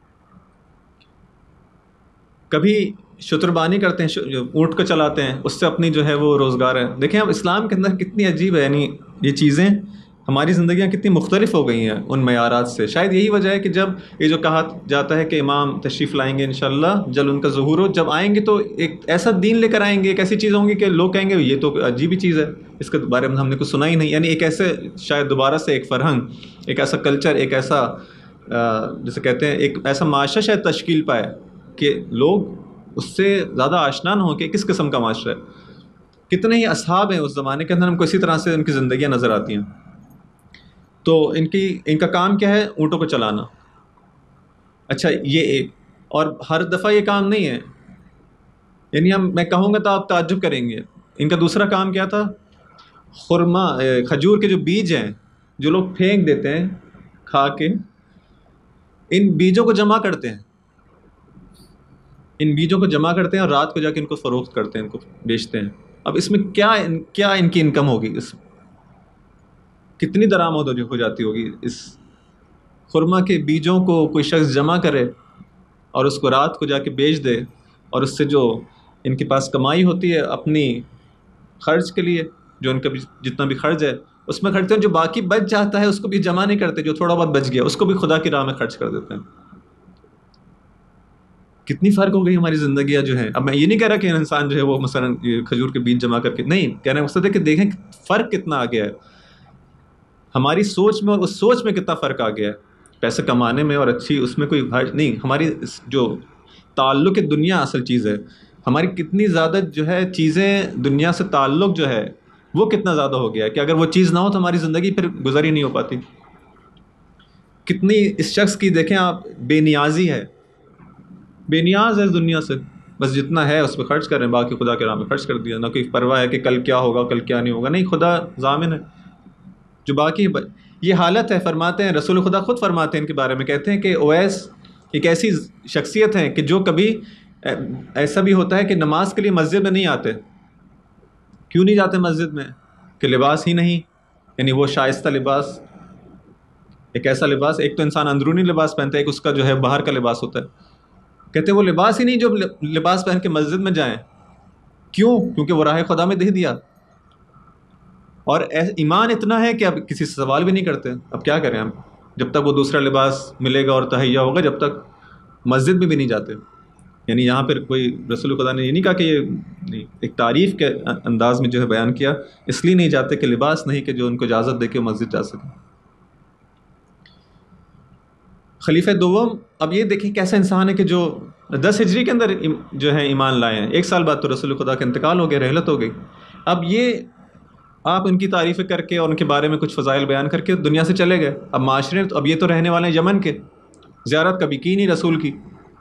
کبھی شتربانی کرتے ہیں، اونٹ کو چلاتے ہیں، اس سے اپنی جو ہے وہ روزگار ہے. دیکھیں اب اسلام کے اندر کتنی عجیب ہے، یعنی یہ چیزیں ہماری زندگیاں کتنی مختلف ہو گئی ہیں ان معیارات سے. شاید یہی وجہ ہے کہ جب یہ جو کہا جاتا ہے کہ امام تشریف لائیں گے انشاءاللہ جل ان کا ظہور ہو، جب آئیں گے تو ایک ایسا دین لے کر آئیں گے، ایک ایسی چیز ہوں گی کہ لوگ کہیں گے یہ تو عجیب ہی چیز ہے، اس کے بارے میں ہم نے کچھ سنا ہی نہیں. یعنی ایک ایسے شاید دوبارہ سے ایک فرہنگ، ایک ایسا کلچر، ایک ایسا جسے کہتے ہیں ایک ایسا معاشرہ شاید تشکیل پائے کہ لوگ اس سے زیادہ آشنا نہ ہو کہ کس قسم کا معاشرہ ہے. کتنے ہی اصحاب ہیں اس زمانے کے اندر، ہم کو اسی طرح سے ان کی زندگیاں نظر آتی ہیں. تو ان کی ان کا کام کیا ہے؟ اونٹوں کو چلانا. اچھا یہ ایک، اور ہر دفعہ یہ کام نہیں ہے، یعنی ہم میں کہوں گا تو آپ تعجب کریں گے. ان کا دوسرا کام کیا تھا؟ خرما، کھجور کے جو بیج ہیں جو لوگ پھینک دیتے ہیں کھا کے، ان بیجوں کو جمع کرتے ہیں. ان بیجوں کو جمع کرتے ہیں اور رات کو جا کے ان کو فروخت کرتے ہیں، ان کو بیچتے ہیں۔ اب اس میں کیا کیا ان کی انکم ہوگی، اس کتنی درآمد ہو جاتی ہوگی؟ اس خرما کے بیجوں کو کوئی شخص جمع کرے اور اس کو رات کو جا کے بیچ دے، اور اس سے جو ان کے پاس کمائی ہوتی ہے اپنی خرچ کے لیے، جو ان کا بھی جتنا بھی خرچ ہے اس میں خرچتے ہیں، جو باقی بچ جاتا ہے اس کو بھی جمع نہیں کرتے، جو تھوڑا بہت بچ گیا اس کو بھی خدا کی راہ میں خرچ کر دیتے ہیں۔ کتنی فرق ہو گئی ہماری زندگیاں جو ہیں۔ اب میں یہ نہیں کہہ رہا کہ انسان جو ہے وہ مثلا یہ کھجور کے بیج جمع کر کے، نہیں، کہنے کا مقصد ہے کہ دیکھیں فرق کتنا آ گیا ہے ہماری سوچ میں، اور اس سوچ میں کتنا فرق آ گیا ہے۔ پیسے کمانے میں اور اچھی اس میں کوئی حرج نہیں، ہماری جو تعلق دنیا اصل چیز ہے، ہماری کتنی زیادہ جو ہے چیزیں دنیا سے تعلق جو ہے وہ کتنا زیادہ ہو گیا ہے کہ اگر وہ چیز نہ ہو تو ہماری زندگی پھر گزر ہی نہیں ہو پاتی۔ کتنی اس شخص کی دیکھیں آپ بے نیازی ہے، بے نیاز ہے اس دنیا سے، بس جتنا ہے اس پہ خرچ کر رہے ہیں، باقی خدا کے راہ میں خرچ کر دیا، نہ کوئی پرواہ ہے کہ کل کیا ہوگا کل کیا نہیں ہوگا، نہیں، خدا ضامن ہے جو باقی ہے۔ یہ حالت ہے، فرماتے ہیں رسول خدا خود فرماتے ہیں ان کے بارے میں، کہتے ہیں کہ اویس ایک ایسی شخصیت ہے کہ جو کبھی ایسا بھی ہوتا ہے کہ نماز کے لیے مسجد میں نہیں آتے۔ کیوں نہیں جاتے مسجد میں؟ کہ لباس ہی نہیں، یعنی وہ شائستہ لباس، ایک ایسا لباس، ایک تو انسان اندرونی لباس پہنتا ہے، ایک اس کا جو ہے باہر کا لباس ہوتا ہے، کہتے ہیں وہ لباس ہی نہیں جو لباس پہن کے مسجد میں جائیں۔ کیوں؟ کیونکہ وہ راہ خدا میں دے دیا، اور ایمان اتنا ہے کہ اب کسی سے سوال بھی نہیں کرتے۔ اب کیا کریں ہم، جب تک وہ دوسرا لباس ملے گا اور تہیا ہوگا جب تک مسجد میں بھی نہیں جاتے۔ یعنی یہاں پھر کوئی رسول خدا نے یہ نہیں کہا کہ یہ ایک تعریف کے انداز میں جو ہے بیان کیا، اس لیے نہیں جاتے کہ لباس نہیں کہ جو ان کو اجازت دے کے مسجد جا سکیں۔ خلیفہ دوم، اب یہ دیکھیں کیسا انسان ہے کہ جو دس ہجری کے اندر جو ہے ایمان لائے ہیں، ایک سال بعد تو رسول خدا کا انتقال ہو گیا، رحلت ہو گئی۔ اب یہ آپ ان کی تعریفیں کر کے اور ان کے بارے میں کچھ فضائل بیان کر کے دنیا سے چلے گئے۔ اب معاشرے، اب یہ تو رہنے والے ہیں یمن کے، زیارت کبھی کی نہیں رسول کی،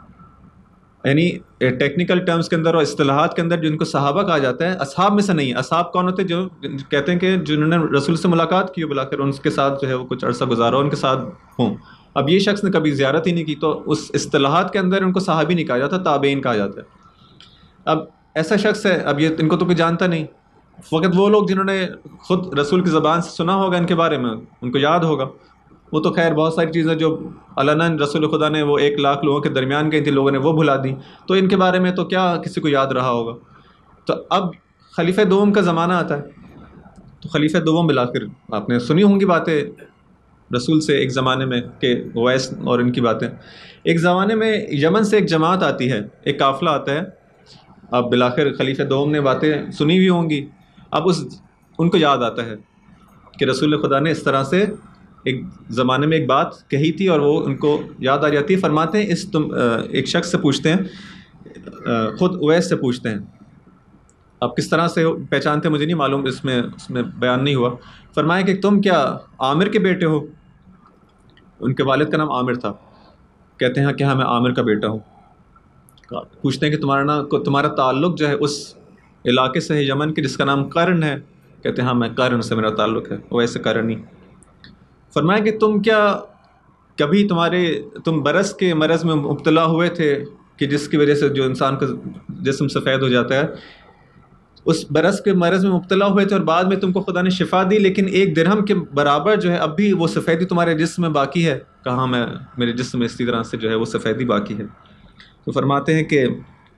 یعنی ٹیکنیکل ٹرمز کے اندر اور اصطلاحات کے اندر جن کو صحابہ کہا جاتا ہے، اصحاب میں سے نہیں۔ اصحاب کون ہوتے؟ جو کہتے ہیں کہ جنہوں نے رسول سے ملاقات کی ہو، بلا کر ان کے ساتھ جو ہے وہ کچھ عرصہ گزارا، ان کے ساتھ ہوں۔ اب یہ شخص نے کبھی زیارت ہی نہیں کی، تو اس اصطلاحات کے اندر ان کو صحابی نہیں کہا جاتا، تابعین کہا جاتا ہے۔ اب ایسا شخص ہے، اب یہ ان کو تو کوئی جانتا نہیں، فقط وہ لوگ جنہوں نے خود رسول کی زبان سے سنا ہوگا ان کے بارے میں، ان کو یاد ہوگا۔ وہ تو خیر بہت ساری چیزیں جو علناً رسول خدا نے وہ ایک لاکھ لوگوں کے درمیان گئی تھی، لوگوں نے وہ بھلا دی، تو ان کے بارے میں تو کیا کسی کو یاد رہا ہوگا۔ تو اب خلیفہ دوم کا زمانہ آتا ہے، تو خلیفہ دوم بلا کر آپ نے سنی ہوں گی باتیں رسول سے ایک زمانے میں، کہ اویس اور ان کی باتیں۔ ایک زمانے میں یمن سے ایک جماعت آتی ہے، ایک قافلہ آتا ہے، اب بلاخر خلیفہ دوم نے باتیں سنی ہوئی ہوں گی، اب اس ان کو یاد آتا ہے کہ رسول خدا نے اس طرح سے ایک زمانے میں ایک بات کہی تھی، اور وہ ان کو یاد آ جاتی ہے۔ فرماتے ہیں اس تم ایک شخص سے پوچھتے ہیں، خود اویس سے پوچھتے ہیں، اب کس طرح سے پہچانتے مجھے نہیں معلوم، اس میں اس میں بیان نہیں ہوا۔ فرمایا کہ تم کیا عامر کے بیٹے ہو؟ ان کے والد کا نام عامر تھا، کہتے ہیں کہ ہاں میں عامر کا بیٹا ہوں۔ پوچھتے ہیں کہ تمہارا نام تمہارا تعلق جو ہے اس علاقے سے ہے یمن کے جس کا نام قرن ہے؟ کہتے ہیں ہاں میں قرن سے میرا تعلق ہے، اویس قرنی۔ فرمایا کہ تم کیا کبھی تمہارے تم برس کے مرض میں مبتلا ہوئے تھے کہ جس کی وجہ سے جو انسان کا جسم سفید ہو جاتا ہے، اس برس کے مرض میں مبتلا ہوئے تھے اور بعد میں تم کو خدا نے شفا دی، لیکن ایک درہم کے برابر جو ہے اب بھی وہ سفیدی تمہارے جسم میں باقی ہے؟ کہاں میں میرے جسم میں اسی طرح سے جو ہے وہ سفیدی باقی ہے۔ تو فرماتے ہیں کہ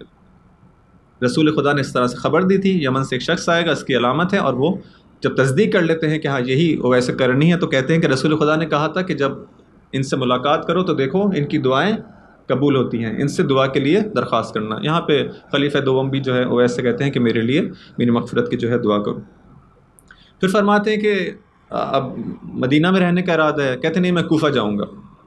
رسول خدا نے اس طرح سے خبر دی تھی، یمن سے ایک شخص آئے گا، اس کی علامت ہے، اور وہ جب تصدیق کر لیتے ہیں کہ ہاں یہی اویس قرنی ہے، تو کہتے ہیں کہ رسول خدا نے کہا تھا کہ جب ان سے ملاقات کرو تو دیکھو ان کی دعائیں قبول ہوتی ہیں، ان سے دعا کے لیے درخواست کرنا۔ یہاں پہ خلیفہ دوم بھی جو ہے اویس سے کہتے ہیں کہ میرے لیے میری مغفرت کی جو ہے دعا کرو۔ پھر فرماتے ہیں کہ اب مدینہ میں رہنے کا ارادہ ہے، کہتے ہیں نہیں میں کوفہ جاؤں گا۔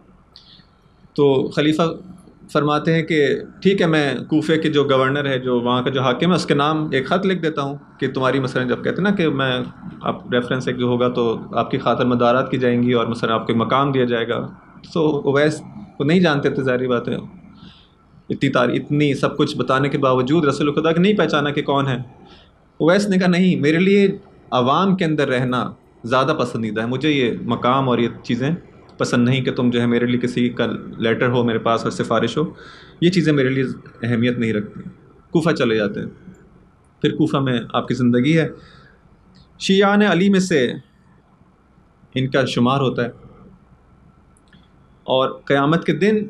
تو خلیفہ فرماتے ہیں کہ ٹھیک ہے، میں کوفے کے جو گورنر ہے، جو وہاں کا جو حاکم ہے، اس کے نام ایک خط لکھ دیتا ہوں کہ تمہاری مثلا جب کہتے ہیں نا کہ میں آپ ریفرنس ایک جو ہوگا تو آپ کی خاطر مدارات کی جائیں گی اور مثلا آپ کو مقام دیا جائے گا۔ تو اویس کو نہیں جانتے تھے، ظاہری بات ہے، اتنی تاریخ اتنی سب کچھ بتانے کے باوجود رسول خدا کو نہیں پہچانا کہ کون ہے۔ اویس نے کہا نہیں، میرے لیے عوام کے اندر رہنا زیادہ پسندیدہ ہے، مجھے یہ مقام اور یہ چیزیں پسند نہیں کہ تم جو ہے میرے لیے کسی کا لیٹر ہو میرے پاس اور سفارش ہو، یہ چیزیں میرے لیے اہمیت نہیں رکھتی، کوفہ چلے جاتے ہیں۔ پھر کوفہ میں آپ کی زندگی ہے، شیعان علی میں سے ان کا شمار ہوتا ہے، اور قیامت کے دن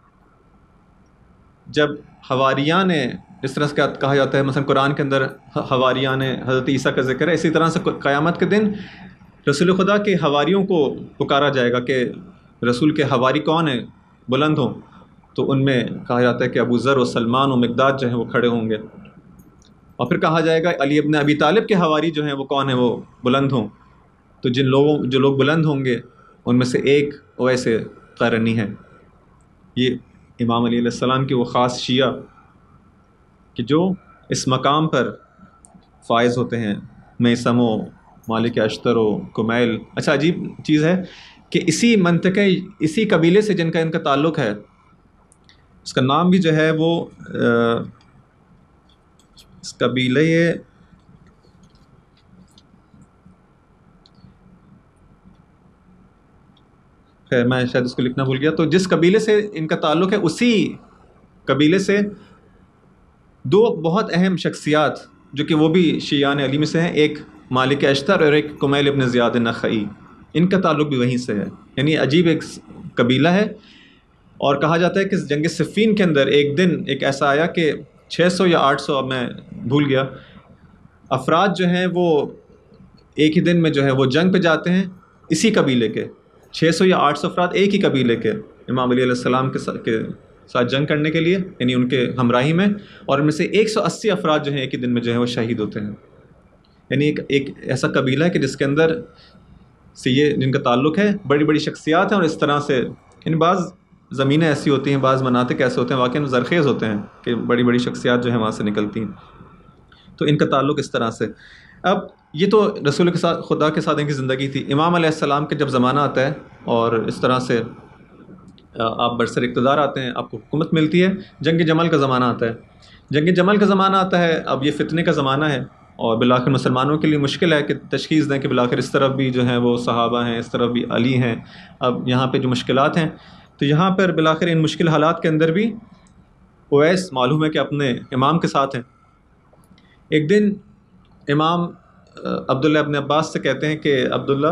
جب حواریان، اس طرح سے کہا جاتا ہے مثلا قرآن کے اندر حواریان حضرت عیسیٰ کا ذکر ہے، اسی طرح سے قیامت کے دن رسول خدا کے حواریوں کو پکارا جائے گا کہ رسول کے حواری کون ہیں، بلند ہوں، تو ان میں کہا جاتا ہے کہ ابو ذر و سلمان و مقداد جو ہیں وہ کھڑے ہوں گے، اور پھر کہا جائے گا علی ابن ابی طالب کے حواری جو ہیں وہ کون ہیں، وہ بلند ہوں، تو جن لوگوں جو لوگ بلند ہوں گے ان میں سے ایک ویسے قرنی ہے۔ یہ امام علی علیہ السلام کی وہ خاص شیعہ کہ جو اس مقام پر فائز ہوتے ہیں، میثم و مالک اشتر و کمیل۔ اچھا عجیب چیز ہے کہ اسی منطقے، اسی قبیلے سے جن کا ان کا تعلق ہے، اس کا نام بھی جو ہے وہ اس قبیلے یہ خیر میں شاید اس کو لکھنا بھول گیا، تو جس قبیلے سے ان کا تعلق ہے اسی قبیلے سے دو بہت اہم شخصیات جو کہ وہ بھی شیعان علی میں سے ہیں، ایک مالک اشتر اور ایک کمیل ابن زیاد نخعی، ان کا تعلق بھی وہیں سے ہے، یعنی عجیب ایک قبیلہ ہے۔ اور کہا جاتا ہے کہ جنگ صفین کے اندر ایک دن ایک ایسا آیا کہ چھ سو یا آٹھ سو، اب میں بھول گیا، افراد جو ہیں وہ ایک ہی دن میں جو ہے وہ جنگ پہ جاتے ہیں، اسی قبیلے کے چھ سو یا آٹھ سو افراد ایک ہی قبیلے کے امام علی علیہ السلام کے ساتھ کے ساتھ جنگ کرنے کے لیے، یعنی ان کے ہمراہی میں، اور ان میں سے ایک سو اسی افراد جو ہیں ایک ہی دن میں جو ہے وہ شہید ہوتے ہیں۔ یعنی ایک ایک ایسا قبیلہ ہے کہ جس کے اندر سے یہ جن کا تعلق ہے بڑی بڑی شخصیات ہیں، اور اس طرح سے یعنی بعض زمینیں ایسی ہوتی ہیں، بعض مناطق ایسے ہوتے ہیں واقعی زرخیز ہوتے ہیں کہ بڑی بڑی شخصیات جو ہیں وہاں سے نکلتی ہیں، تو ان کا تعلق اس طرح سے۔ اب یہ تو رسول کے ساتھ خدا کے ساتھ ان کی زندگی تھی۔ امام علیہ السلام کے جب زمانہ آتا ہے اور اس طرح سے آپ برسر اقتدار آتے ہیں، آپ کو حکومت ملتی ہے، جنگ جمل کا زمانہ آتا ہے۔ جنگ جمل کا زمانہ آتا ہے، اب یہ فتنے کا زمانہ ہے، اور بالآخر مسلمانوں کے لیے مشکل ہے کہ تشخیص دیں کہ بالآخر اس طرف بھی جو ہیں وہ صحابہ ہیں، اس طرف بھی علی ہیں۔ اب یہاں پہ جو مشکلات ہیں، تو یہاں پر بالآخر ان مشکل حالات کے اندر بھی اویس معلوم ہے کہ اپنے امام کے ساتھ ہیں۔ ایک دن امام عبداللہ ابن عباس سے کہتے ہیں کہ عبداللہ،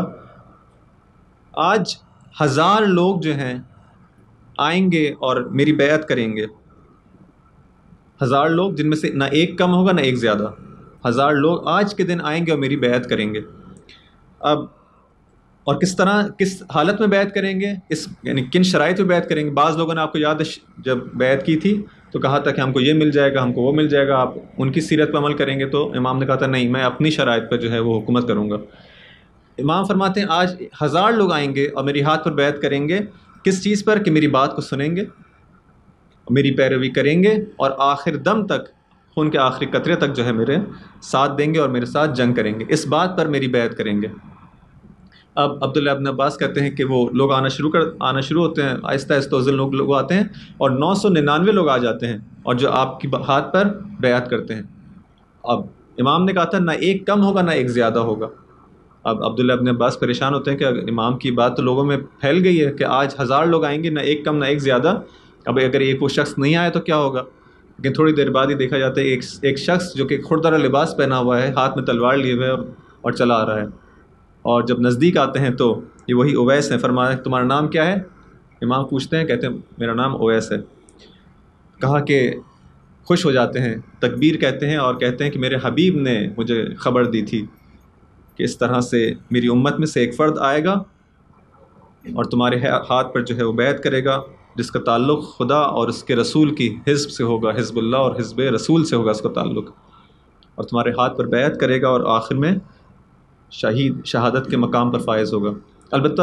آج ہزار لوگ جو ہیں آئیں گے اور میری بیعت کریں گے، ہزار لوگ جن میں سے نہ ایک کم ہوگا نہ ایک زیادہ، ہزار لوگ آج کے دن آئیں گے اور میری بیعت کریں گے۔ اب اور کس طرح کس حالت میں بیعت کریں گے، اس یعنی کن شرائط میں بیعت کریں گے؟ بعض لوگوں نے آپ کو یاد ہے جب بیعت کی تھی تو کہا تھا کہ ہم کو یہ مل جائے گا، ہم کو وہ مل جائے گا، آپ ان کی سیرت پر عمل کریں گے، تو امام نے کہا تھا نہیں، میں اپنی شرائط پر جو ہے وہ حکومت کروں گا۔ امام فرماتے ہیں آج ہزار لوگ آئیں گے اور میری ہاتھ پر بیعت کریں گے، کس چیز پر؟ کہ میری بات کو سنیں گے، میری پیروی کریں گے، اور آخر دم تک، خون کے آخری قطرے تک جو ہے میرے ساتھ دیں گے اور میرے ساتھ جنگ کریں گے، اس بات پر میری بیعت کریں گے۔ اب عبداللہ ابن عباس کہتے ہیں کہ وہ لوگ آنا شروع کر آنا شروع ہوتے ہیں، آہستہ آہستہ ضلع لوگ لوگ آتے ہیں، اور نو سو ننانوے لوگ آ جاتے ہیں اور جو آپ کی ہاتھ پر بیعت کرتے ہیں۔ اب امام نے کہا تھا نہ ایک کم ہوگا نہ ایک زیادہ ہوگا۔ اب عبداللہ ابن عباس پریشان ہوتے ہیں کہ امام کی بات تو لوگوں میں پھیل گئی ہے کہ آج ہزار لوگ آئیں گے، نہ ایک کم نہ ایک زیادہ، اب اگر ایک وہ شخص نہیں آیا تو کیا ہوگا؟ لیکن تھوڑی دیر بعد ہی دیکھا جاتا ہے ایک ایک شخص جو کہ کھردرا لباس پہنا ہوا ہے، ہاتھ میں تلوار لیے ہوئے اور چلا آ رہا ہے، اور جب نزدیک آتے ہیں تو یہ وہی اویس ہیں۔ فرمایا تمہارا نام کیا ہے؟ امام پوچھتے ہیں، کہتے ہیں میرا نام اویس ہے۔ کہا کہ خوش ہو جاتے ہیں، تکبیر کہتے ہیں اور کہتے ہیں کہ میرے حبیب نے مجھے خبر دی تھی کہ اس طرح سے میری امت میں سے ایک فرد آئے گا اور تمہارے ہاتھ پر جو ہے وہ بیعت کرے گا، جس کا تعلق خدا اور اس کے رسول کی حزب سے ہوگا، حزب اللہ اور حزب رسول سے ہوگا اس کا تعلق، اور تمہارے ہاتھ پر بیعت کرے گا اور آخر میں شہید شہادت کے مقام پر فائز ہوگا۔ البتہ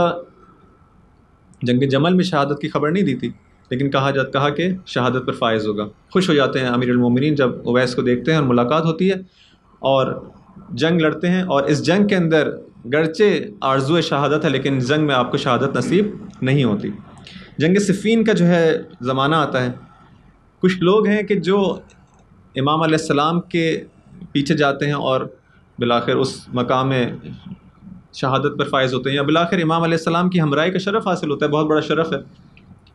جنگ جمل میں شہادت کی خبر نہیں دی تھی، لیکن کہا جاتا کہا کہ شہادت پر فائز ہوگا۔ خوش ہو جاتے ہیں امیر المومنین جب اویس کو دیکھتے ہیں اور ملاقات ہوتی ہے، اور جنگ لڑتے ہیں، اور اس جنگ کے اندر گرچہ آرزو شہادت ہے لیکن جنگ میں آپ کو شہادت نصیب نہیں ہوتی۔ جنگ صفین کا جو ہے زمانہ آتا ہے، کچھ لوگ ہیں کہ جو امام علیہ السلام کے پیچھے جاتے ہیں اور بالآخر اس مقام میں شہادت پر فائز ہوتے ہیں، یا بالآخر امام علیہ السلام کی ہمراہی کا شرف حاصل ہوتا ہے، بہت بڑا شرف ہے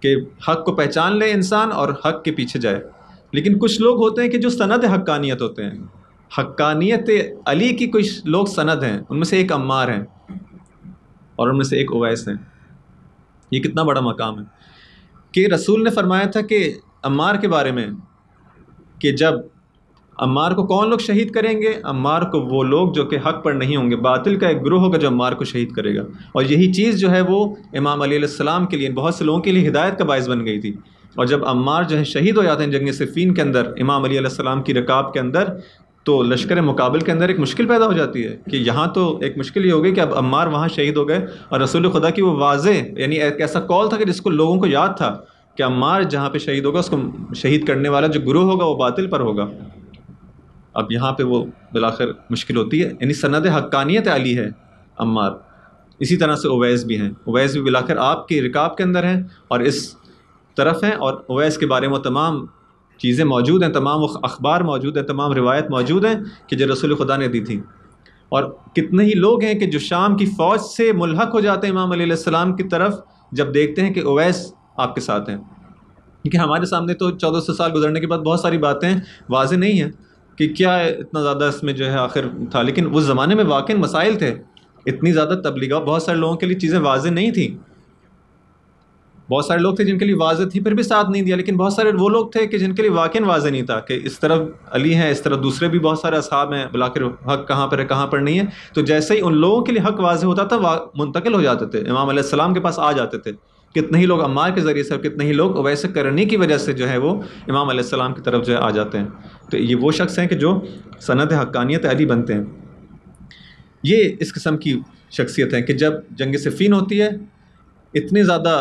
کہ حق کو پہچان لے انسان اور حق کے پیچھے جائے. لیکن کچھ لوگ ہوتے ہیں کہ جو سند حقانیت ہوتے ہیں. حقانیت علی کی کچھ لوگ سند ہیں، ان میں سے ایک عمار ہیں اور ان میں سے ایک اویس ہیں. یہ کتنا بڑا مقام ہے کہ رسول نے فرمایا تھا کہ عمار کے بارے میں کہ جب عمار کو کون لوگ شہید کریں گے؟ عمار کو وہ لوگ جو کہ حق پر نہیں ہوں گے. باطل کا ایک گروہ ہوگا جو عمار کو شہید کرے گا. اور یہی چیز جو ہے وہ امام علی علیہ السلام کے لیے، بہت سے لوگوں کے لیے ہدایت کا باعث بن گئی تھی. اور جب عمار جو ہے شہید ہو جاتے ہیں جنگ صفین کے اندر امام علی علیہ السلام کی رکاب کے اندر، تو لشکر مقابل کے اندر ایک مشکل پیدا ہو جاتی ہے کہ یہاں تو ایک مشکل یہ ہو گئی کہ اب عمار وہاں شہید ہو گئے، اور رسول خدا کی وہ واضح یعنی ایک ایسا قول تھا کہ جس کو لوگوں کو یاد تھا کہ عمار جہاں پہ شہید ہوگا اس کو شہید کرنے والا جو گروہ ہوگا وہ باطل پر ہوگا. اب یہاں پہ وہ بالآخر مشکل ہوتی ہے. یعنی سند حقانیت علی ہے عمار. اسی طرح سے اویس بھی ہیں. اویس بھی بالآخر آپ کی رکاب کے اندر ہیں اور اس طرف ہیں، اور اویس کے بارے میں تمام چیزیں موجود ہیں، تمام وہ اخبار موجود ہیں، تمام روایت موجود ہیں کہ جو رسول خدا نے دی تھیں. اور کتنے ہی لوگ ہیں کہ جو شام کی فوج سے ملحق ہو جاتے ہیں امام علی علیہ السلام کی طرف جب دیکھتے ہیں کہ اویس آپ کے ساتھ ہیں. کیونکہ ہمارے سامنے تو چودہ سو سال گزرنے کے بعد بہت ساری باتیں واضح نہیں ہیں کہ کیا اتنا زیادہ اس میں جو ہے آخر تھا. لیکن اس زمانے میں واقع مسائل تھے، اتنی زیادہ تبلیغات، بہت سارے لوگوں کے لیے چیزیں واضح نہیں تھیں. بہت سارے لوگ تھے جن کے لیے واضح تھی پھر بھی ساتھ نہیں دیا، لیکن بہت سارے وہ لوگ تھے کہ جن کے لیے واقع واضح نہیں تھا کہ اس طرف علی ہیں، اس طرف دوسرے بھی بہت سارے اصحاب ہیں، بالآخر حق کہاں پر ہے کہاں پر نہیں ہے. تو جیسے ہی ان لوگوں کے لیے حق واضح ہوتا تھا منتقل ہو جاتے تھے، امام علیہ السلام کے پاس آ جاتے تھے. کتنے ہی لوگ عمار کے ذریعے سے اور کتنے ہی لوگ اویس کرنی کی وجہ سے جو ہے وہ امام علیہ السلام کی طرف جو ہے آ جاتے ہیں. تو یہ وہ شخص ہیں کہ جو سند حقانیت علی بنتے ہیں. یہ اس قسم کی شخصیت ہیں کہ جب جنگ صفین ہوتی ہے اتنے زیادہ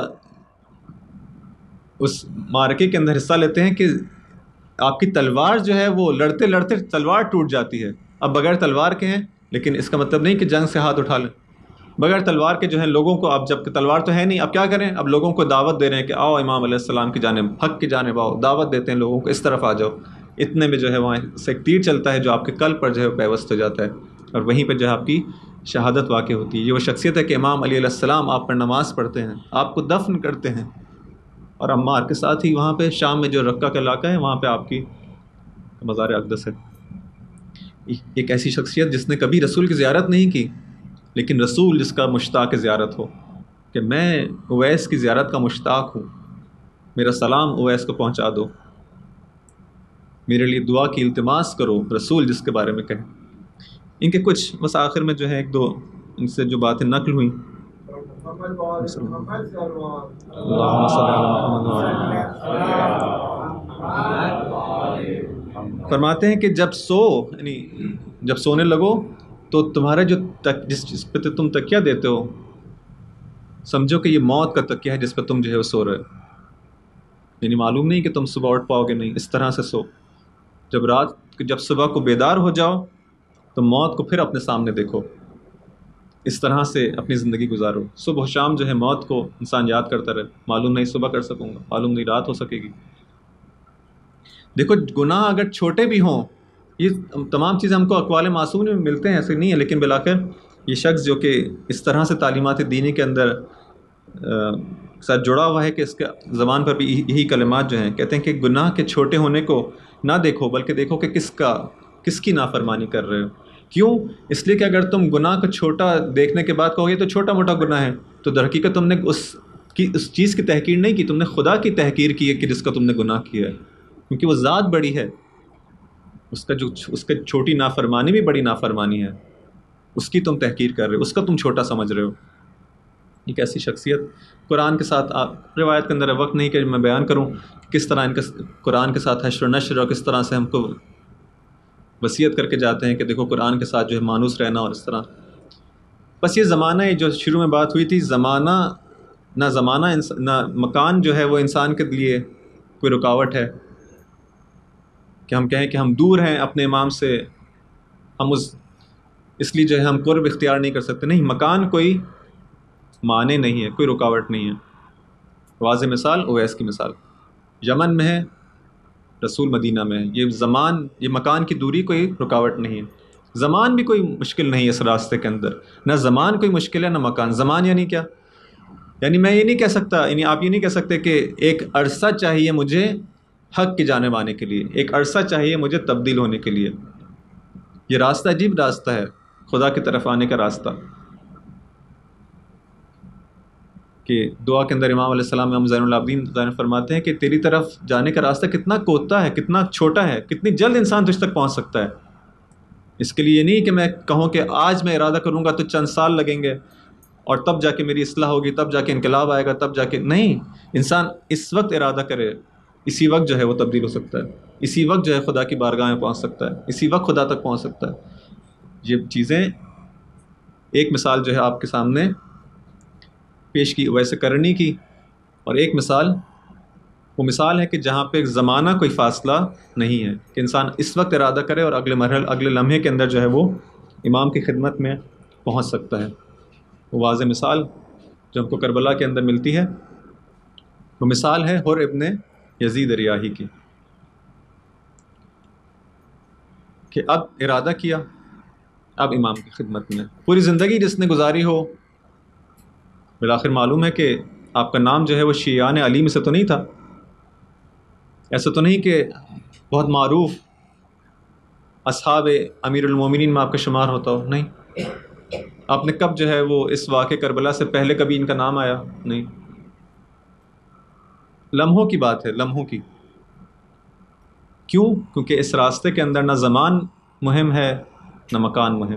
اس معرکے کے اندر حصہ لیتے ہیں کہ آپ کی تلوار جو ہے وہ لڑتے لڑتے تلوار ٹوٹ جاتی ہے. اب بغیر تلوار کے ہیں، لیکن اس کا مطلب نہیں کہ جنگ سے ہاتھ اٹھا لیں. بغیر تلوار کے جو ہے لوگوں کو، اب جب کہ تلوار تو ہے نہیں، اب کیا کریں؟ اب لوگوں کو دعوت دے رہے ہیں کہ آؤ امام علیہ السلام کی جانب، حق کی جانب آؤ. دعوت دیتے ہیں لوگوں کو، اس طرف آ جاؤ. اتنے میں جو ہے وہاں سے ایک تیر چلتا ہے جو آپ کے قلب پر جو ہے پیوست ہو جاتا ہے، اور وہیں پہ جو ہے آپ کی شہادت واقع ہوتی ہے. یہ وہ شخصیت ہے کہ امام علی علیہ السلام آپ پر نماز پڑھتے ہیں، آپ کو دفن کرتے ہیں، اور عمار کے ساتھ ہی وہاں پہ شام میں جو رقہ کا علاقہ ہے وہاں پہ آپ کی مزار اقدس ہے. ایک ایسی شخصیت جس نے کبھی رسول کی زیارت نہیں کی، لیکن رسول جس کا مشتاق زیارت ہو کہ میں اویس کی زیارت کا مشتاق ہوں، میرا سلام اویس کو پہنچا دو، میرے لیے دعا کی التماس کرو، رسول جس کے بارے میں کہیں. ان کے کچھ بس آخر میں جو ہے ایک دو ان سے جو باتیں نقل ہوئیں. فرماتے ہیں کہ جب سو یعنی جب سونے لگو تو تمہارا جو تک جس جس پہ تم تکیہ دیتے ہو سمجھو کہ یہ موت کا تکیہ ہے جس پہ تم جو ہے وہ سو رہے. یعنی معلوم نہیں کہ تم صبح اٹھ پاؤ گے، نہیں، اس طرح سے سو. جب رات جب صبح کو بیدار ہو جاؤ تو موت کو پھر اپنے سامنے دیکھو، اس طرح سے اپنی زندگی گزارو. صبح و شام جو ہے موت کو انسان یاد کرتا رہے. معلوم نہیں صبح کر سکوں گا، معلوم نہیں رات ہو سکے گی. دیکھو گناہ اگر چھوٹے بھی ہوں، یہ تمام چیزیں ہم کو اقوال معصوم میں ملتے ہیں، ایسے نہیں ہے، لیکن بالآخر یہ شخص جو کہ اس طرح سے تعلیمات دینی کے اندر ساتھ جڑا ہوا ہے کہ اس کے زبان پر بھی یہی کلمات جو ہیں کہتے ہیں کہ گناہ کے چھوٹے ہونے کو نہ دیکھو، بلکہ دیکھو کہ کس کا کس کی نافرمانی کر رہے ہو. کیوں؟ اس لیے کہ اگر تم گناہ کو چھوٹا دیکھنے کے بعد کہو گے تو چھوٹا موٹا گناہ ہے، تو در حقیقت تم نے اس کی اس چیز کی تحقیر نہیں کی، تم نے خدا کی تحقیر کی ہے کہ جس کا تم نے گناہ کیا ہے. کیونکہ وہ ذات بڑی ہے، اس کا جو اس کا چھوٹی نافرمانی بھی بڑی نافرمانی ہے، اس کی تم تحقیر کر رہے ہو، اس کا تم چھوٹا سمجھ رہے ہو. ایک ایسی شخصیت قرآن کے ساتھ آپ روایت کے اندر وقت نہیں کہ میں بیان کروں کس طرح ان کا قرآن کے ساتھ حشر و نشر اور کس طرح سے ہم کو وصیت کر کے جاتے ہیں کہ دیکھو قرآن کے ساتھ جو ہے مانوس رہنا اور اس طرح. بس یہ زمانہ جو شروع میں بات ہوئی تھی، زمانہ نہ زمانہ نہ مکان جو ہے وہ انسان کے لیے کوئی رکاوٹ ہے کہ ہم کہیں کہ ہم دور ہیں اپنے امام سے، ہم اس اس لیے جو ہے ہم قرب اختیار نہیں کر سکتے. نہیں، مکان کوئی معنی نہیں ہے، کوئی رکاوٹ نہیں ہے. واضح مثال اویس کی مثال، یمن میں ہے، رسول مدینہ میں ہے. یہ زمان یہ مکان کی دوری کوئی رکاوٹ نہیں ہے. زمان بھی کوئی مشکل نہیں ہے اس راستے کے اندر، نہ زمان کوئی مشکل ہے نہ مکان. زمان یعنی کیا؟ یعنی میں یہ نہیں کہہ سکتا، یعنی آپ یہ نہیں کہہ سکتے کہ ایک عرصہ چاہیے مجھے حق کی جانب آنے کے لیے، ایک عرصہ چاہیے مجھے تبدیل ہونے کے لیے۔ یہ راستہ عجیب راستہ ہے، خدا کی طرف آنے کا راستہ، کہ دعا کے اندر امام علیہ السلام امام زین العابدین فرماتے ہیں کہ تیری طرف جانے کا راستہ کتنا کوتا ہے، کتنا چھوٹا ہے، کتنی جلد انسان تجھ تک پہنچ سکتا ہے۔ اس کے لیے یہ نہیں کہ میں کہوں کہ آج میں ارادہ کروں گا تو چند سال لگیں گے اور تب جا کے میری اصلاح ہوگی، تب جا کے انقلاب آئے گا، تب جا کے نہیں، انسان اس وقت ارادہ کرے، اسی وقت جو ہے وہ تبدیل ہو سکتا ہے، اسی وقت جو ہے خدا کی بارگاہ میں پہنچ سکتا ہے، اسی وقت خدا تک پہنچ سکتا ہے۔ یہ چیزیں ایک مثال جو ہے آپ کے سامنے پیش کی ویسے کرنی کی، اور ایک مثال وہ مثال ہے کہ جہاں پہ زمانہ کوئی فاصلہ نہیں ہے، کہ انسان اس وقت ارادہ کرے اور اگلے مرحلے اگلے لمحے کے اندر جو ہے وہ امام کی خدمت میں پہنچ سکتا ہے۔ وہ واضح مثال جو ہم کو کربلا کے اندر ملتی ہے وہ مثال ہے حر ابن یزید ریاحی کی، کہ اب ارادہ کیا، اب امام کی خدمت میں پوری زندگی جس نے گزاری ہو، بالآخر معلوم ہے کہ آپ کا نام جو ہے وہ شیعان علی میں سے تو نہیں تھا، ایسا تو نہیں کہ بہت معروف اصحاب امیر المومنین میں آپ کا شمار ہوتا ہو، نہیں، آپ نے کب جو ہے وہ اس واقع کربلا سے پہلے کبھی ان کا نام آیا نہیں، لمحوں کی بات ہے، لمحوں کی۔ کیوں؟ کیونکہ اس راستے کے اندر نہ زمان مہم ہے نہ مکان مہم۔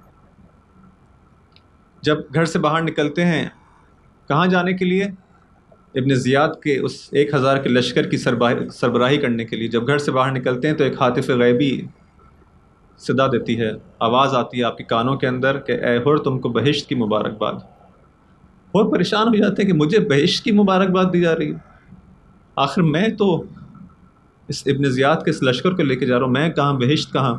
جب گھر سے باہر نکلتے ہیں کہاں جانے کے لیے؟ ابن زیاد کے اس ایک ہزار کے لشکر کی سربراہی کرنے کے لیے جب گھر سے باہر نکلتے ہیں تو ایک ہاتف غیبی صدا دیتی ہے، آواز آتی ہے آپ کے کانوں کے اندر کہ اے حر تم کو بہشت کی مبارکباد۔ اور پریشان ہو جاتے ہیں کہ مجھے بہشت کی مبارکباد دی جا رہی ہے، آخر میں تو اس ابن زیاد کے اس لشکر کو لے کے جا رہا ہوں، میں کہاں بہشت کہاں۔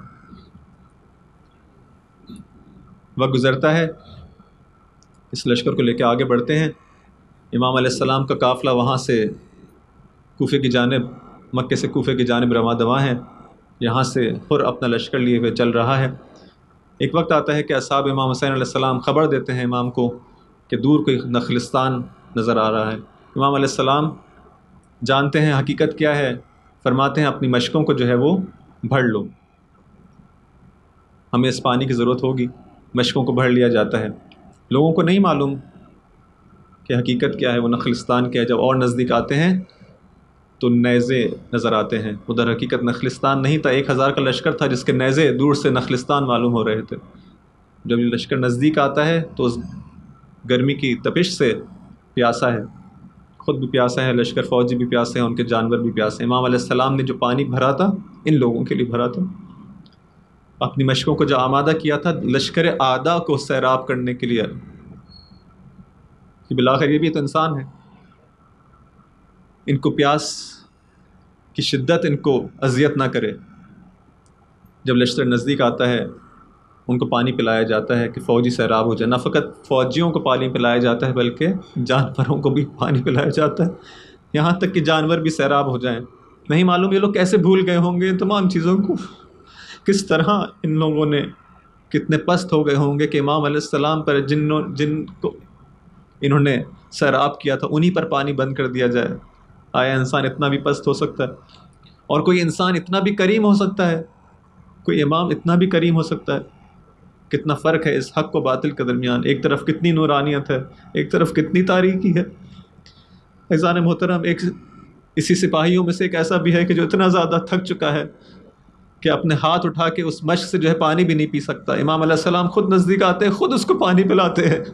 وقت گزرتا ہے، اس لشکر کو لے کے آگے بڑھتے ہیں، امام علیہ السلام کا قافلہ وہاں سے کوفے کی جانب، مکے سے کوفے کی جانب رواں دواں ہے، یہاں سے حر اپنا لشکر لیے ہوئے چل رہا ہے۔ ایک وقت آتا ہے کہ اصحاب امام حسین علیہ السلام خبر دیتے ہیں امام کو کہ دور کوئی نخلستان نظر آ رہا ہے۔ امام علیہ السلام جانتے ہیں حقیقت کیا ہے، فرماتے ہیں اپنی مشکوں کو جو ہے وہ بھر لو، ہمیں اس پانی کی ضرورت ہوگی، مشکوں کو بھر لیا جاتا ہے۔ لوگوں کو نہیں معلوم کہ حقیقت کیا ہے، وہ نخلستان کیا ہے۔ جب اور نزدیک آتے ہیں تو نیزے نظر آتے ہیں، ادھر حقیقت نخلستان نہیں تھا، ایک ہزار کا لشکر تھا جس کے نیزے دور سے نخلستان معلوم ہو رہے تھے۔ جب یہ لشکر نزدیک آتا ہے تو اس گرمی کی تپش سے پیاسا ہے، خود بھی پیاسا ہے، لشکر فوجی بھی پیاسے ہیں، ان کے جانور بھی پیاسے ہیں۔ امام علیہ السلام نے جو پانی بھرا تھا ان لوگوں کے لیے بھرا تھا، اپنی مشکوں کو جو آمادہ کیا تھا لشکر اعداء کو سیراب کرنے کے لیے، کہ بالآخر یہ بھی تو انسان ہے، ان کو پیاس کی شدت ان کو اذیت نہ کرے۔ جب لشکر نزدیک آتا ہے ان کو پانی پلایا جاتا ہے کہ فوجی سیراب ہو جائے، نہ فقط فوجیوں کو پانی پلایا جاتا ہے بلکہ جانوروں کو بھی پانی پلایا جاتا ہے، یہاں تک کہ جانور بھی سیراب ہو جائیں۔ نہیں معلوم یہ لوگ کیسے بھول گئے ہوں گے ان تمام چیزوں کو، کس طرح ان لوگوں نے کتنے پست ہو گئے ہوں گے کہ امام علیہ السلام پر جنوں جن کو انہوں نے سیراب کیا تھا انہی پر پانی بند کر دیا جائے۔ آیا انسان اتنا بھی پست ہو سکتا ہے؟ اور کوئی انسان اتنا بھی کریم ہو سکتا ہے؟ کوئی امام اتنا بھی کریم ہو سکتا ہے؟ کتنا فرق ہے اس حق و باطل کے درمیان، ایک طرف کتنی نورانیت ہے، ایک طرف کتنی تاریکی ہے۔ عزیزان محترم، ایک اسی سپاہیوں میں سے ایک ایسا بھی ہے کہ جو اتنا زیادہ تھک چکا ہے کہ اپنے ہاتھ اٹھا کے اس مشک سے جو ہے پانی بھی نہیں پی سکتا۔ امام علیہ السلام خود نزدیک آتے ہیں، خود اس کو پانی پلاتے ہیں،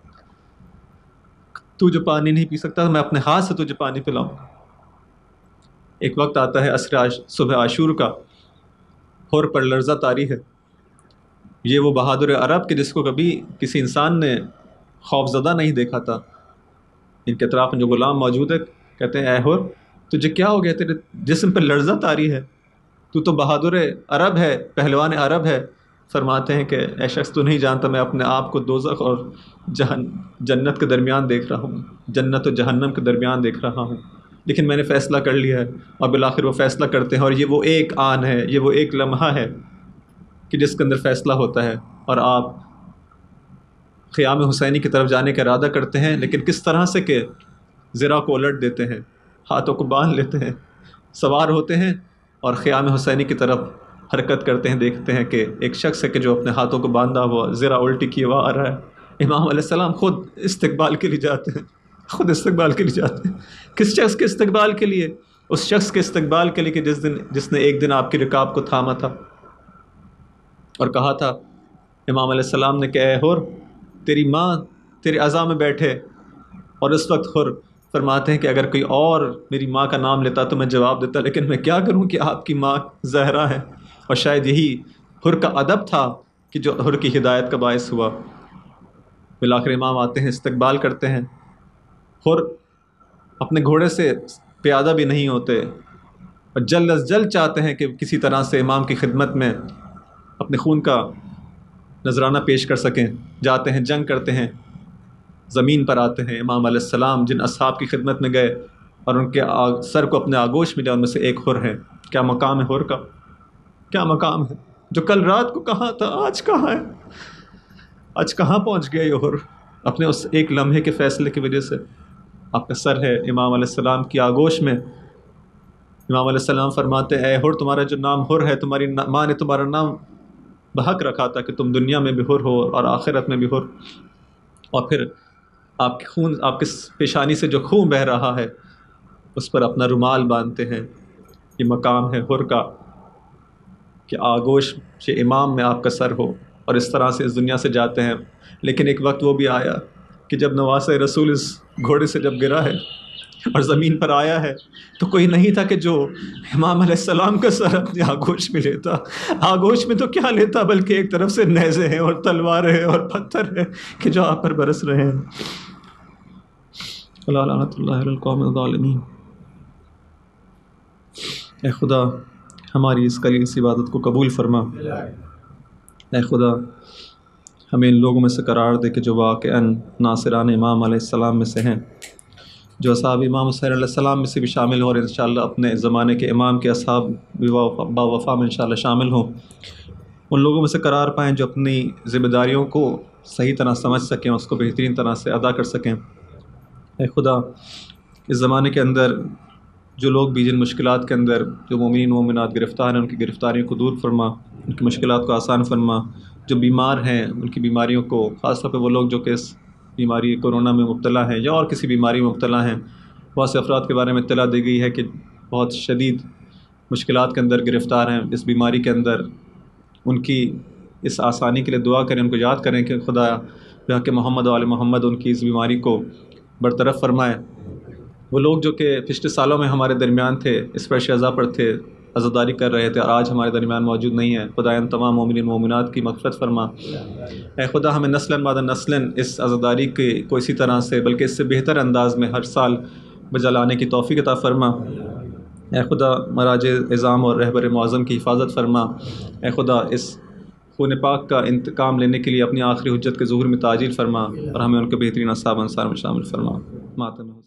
تو جو پانی نہیں پی سکتا میں اپنے ہاتھ سے تجھے پانی پلاؤں۔ ایک وقت آتا ہے عصر صبح عاشور کا، حر پر لرزہ طاری ہے، یہ وہ بہادر عرب کہ جس کو کبھی کسی انسان نے خوف زدہ نہیں دیکھا تھا۔ ان کے اطراف میں جو غلام موجود ہے کہتے ہیں اے حر تجھے کیا ہو گیا، تیرے جسم پر لرزہ طاری ہے، تو تو بہادر عرب ہے، پہلوان عرب ہے۔ فرماتے ہیں کہ اے شخص تو نہیں جانتا میں اپنے آپ کو دوزخ اور جہن جنت کے درمیان دیکھ رہا ہوں، جنت و جہنم کے درمیان دیکھ رہا ہوں، لیکن میں نے فیصلہ کر لیا ہے۔ اور بالآخر وہ فیصلہ کرتے ہیں، اور یہ وہ ایک آن ہے، یہ وہ ایک لمحہ ہے کہ جس کے اندر فیصلہ ہوتا ہے، اور آپ خیام حسینی کی طرف جانے کا ارادہ کرتے ہیں، لیکن کس طرح سے کہ زرہ کو الٹ دیتے ہیں، ہاتھوں کو باندھ لیتے ہیں، سوار ہوتے ہیں اور خیام حسینی کی طرف حرکت کرتے ہیں. دیکھتے ہیں کہ ایک شخص ہے کہ جو اپنے ہاتھوں کو باندھا ہوا زرہ الٹی کیے ہوا آ رہا ہے. امام علیہ السلام خود استقبال کے لیے جاتے ہیں، خود استقبال کے لیے جاتے ہیں. کس شخص کے استقبال کے لیے؟ اس شخص کے استقبال کے لیے کہ جس دن جس نے ایک دن آپ کی رکاب کو تھاما تھا اور کہا تھا امام علیہ السلام نے کہ اے حر، تیری ماں تیرے عزا میں بیٹھے. اور اس وقت حر فرماتے ہیں کہ اگر کوئی اور میری ماں کا نام لیتا تو میں جواب دیتا، لیکن میں کیا کروں کہ آپ کی ماں زہرا ہے. اور شاید یہی حر کا ادب تھا کہ جو حر کی ہدایت کا باعث ہوا. بالآخر امام آتے ہیں، استقبال کرتے ہیں. حر اپنے گھوڑے سے پیادہ بھی نہیں ہوتے اور جلد از جلد چاہتے ہیں کہ کسی طرح سے امام کی خدمت میں اپنے خون کا نذرانہ پیش کر سکیں. جاتے ہیں، جنگ کرتے ہیں، زمین پر آتے ہیں. امام علیہ السلام جن اصحاب کی خدمت میں گئے اور ان کے سر کو اپنے آگوش ملا، ان میں سے ایک حر ہے. کیا مقام ہے حر کا، کیا مقام ہے! جو کل رات کو کہاں تھا آج کہاں ہے، آج کہاں پہنچ گیا یہ حر. اپنے اس ایک لمحے کے فیصلے کی وجہ سے آپ کا سر ہے امام علیہ السلام کی آگوش میں. امام علیہ السلام فرماتے ہیں اے حر، تمہارا جو نام حر ہے، تمہاری ماں نے تمہارا نام بحق رکھا تھا کہ تم دنیا میں بھی حر ہو اور آخرت میں بھی حر. اور پھر آپ کے خون، آپ کے پیشانی سے جو خون بہہ رہا ہے اس پر اپنا رومال باندھتے ہیں. یہ مقام ہے حر کا کہ آگوش سے امام میں آپ کا سر ہو، اور اس طرح سے اس دنیا سے جاتے ہیں. لیکن ایک وقت وہ بھی آیا کہ جب نواسہ رسول اس گھوڑے سے جب گرا ہے اور زمین پر آیا ہے تو کوئی نہیں تھا کہ جو امام علیہ السلام کا سر اپنے آگوش میں لیتا. آگوش میں تو کیا لیتا، بلکہ ایک طرف سے نیزے ہیں اور تلواریں ہیں اور پتھر ہیں کہ جو آپ پر برس رہے ہیں. اللہ لعنت اللہ علی القوم الظالمین. اے خدا ہماری اس کلی اس عبادت کو قبول فرما. اے خدا ہمیں ان لوگوں میں سے قرار دے کہ جو واقعاً ناصران امام علیہ السلام میں سے ہیں، جو اصحاب امام حسین علیہ السلام میں سے بھی شامل ہو اور انشاءاللہ اپنے زمانے کے امام کے اصحاب با وفا میں انشاءاللہ شامل ہوں. ان لوگوں میں سے قرار پائیں جو اپنی ذمہ داریوں کو صحیح طرح سمجھ سکیں، اس کو بہترین طرح سے ادا کر سکیں. اے خدا اس زمانے کے اندر جو لوگ بھی جن مشکلات کے اندر جو مومنین مومنات گرفتار ہیں، ان کی گرفتاریوں کو دور فرما، ان کی مشکلات کو آسان فرما. جو بیمار ہیں ان کی بیماریوں کو، خاص طور پہ وہ لوگ جو کہ اس بیماری کورونا میں مبتلا ہیں یا اور کسی بیماری میں مبتلا ہیں، بہت سے افراد کے بارے میں اطلاع دی گئی ہے کہ بہت شدید مشکلات کے اندر گرفتار ہیں اس بیماری کے اندر. ان کی اس آسانی کے لیے دعا کریں، ان کو یاد کریں کہ خدا بحق محمد و آل محمد ان کی اس بیماری کو برطرف فرمائے. وہ لوگ جو کہ پچھلے سالوں میں ہمارے درمیان تھے، اس پر عزا پر تھے، عزاداری کر رہے تھے اور آج ہمارے درمیان موجود نہیں ہیں، خدا ان تمام مومنین مومنات کی مغفرت فرما. اے خدا ہمیں نسلاً بعد نسلاً اس عزاداری کے کو اسی طرح سے بلکہ اس سے بہتر انداز میں ہر سال بجا لانے کی توفیق عطا فرما. اے خدا مراج اعظام اور رہبر معظم کی حفاظت فرما. اے خدا اس خون پاک کا انتقام لینے کے لیے اپنی آخری حجت کے ظہور میں تاجیل فرما اور ہمیں ان کے بہترین اصحاب انصار میں شامل فرما. ماتم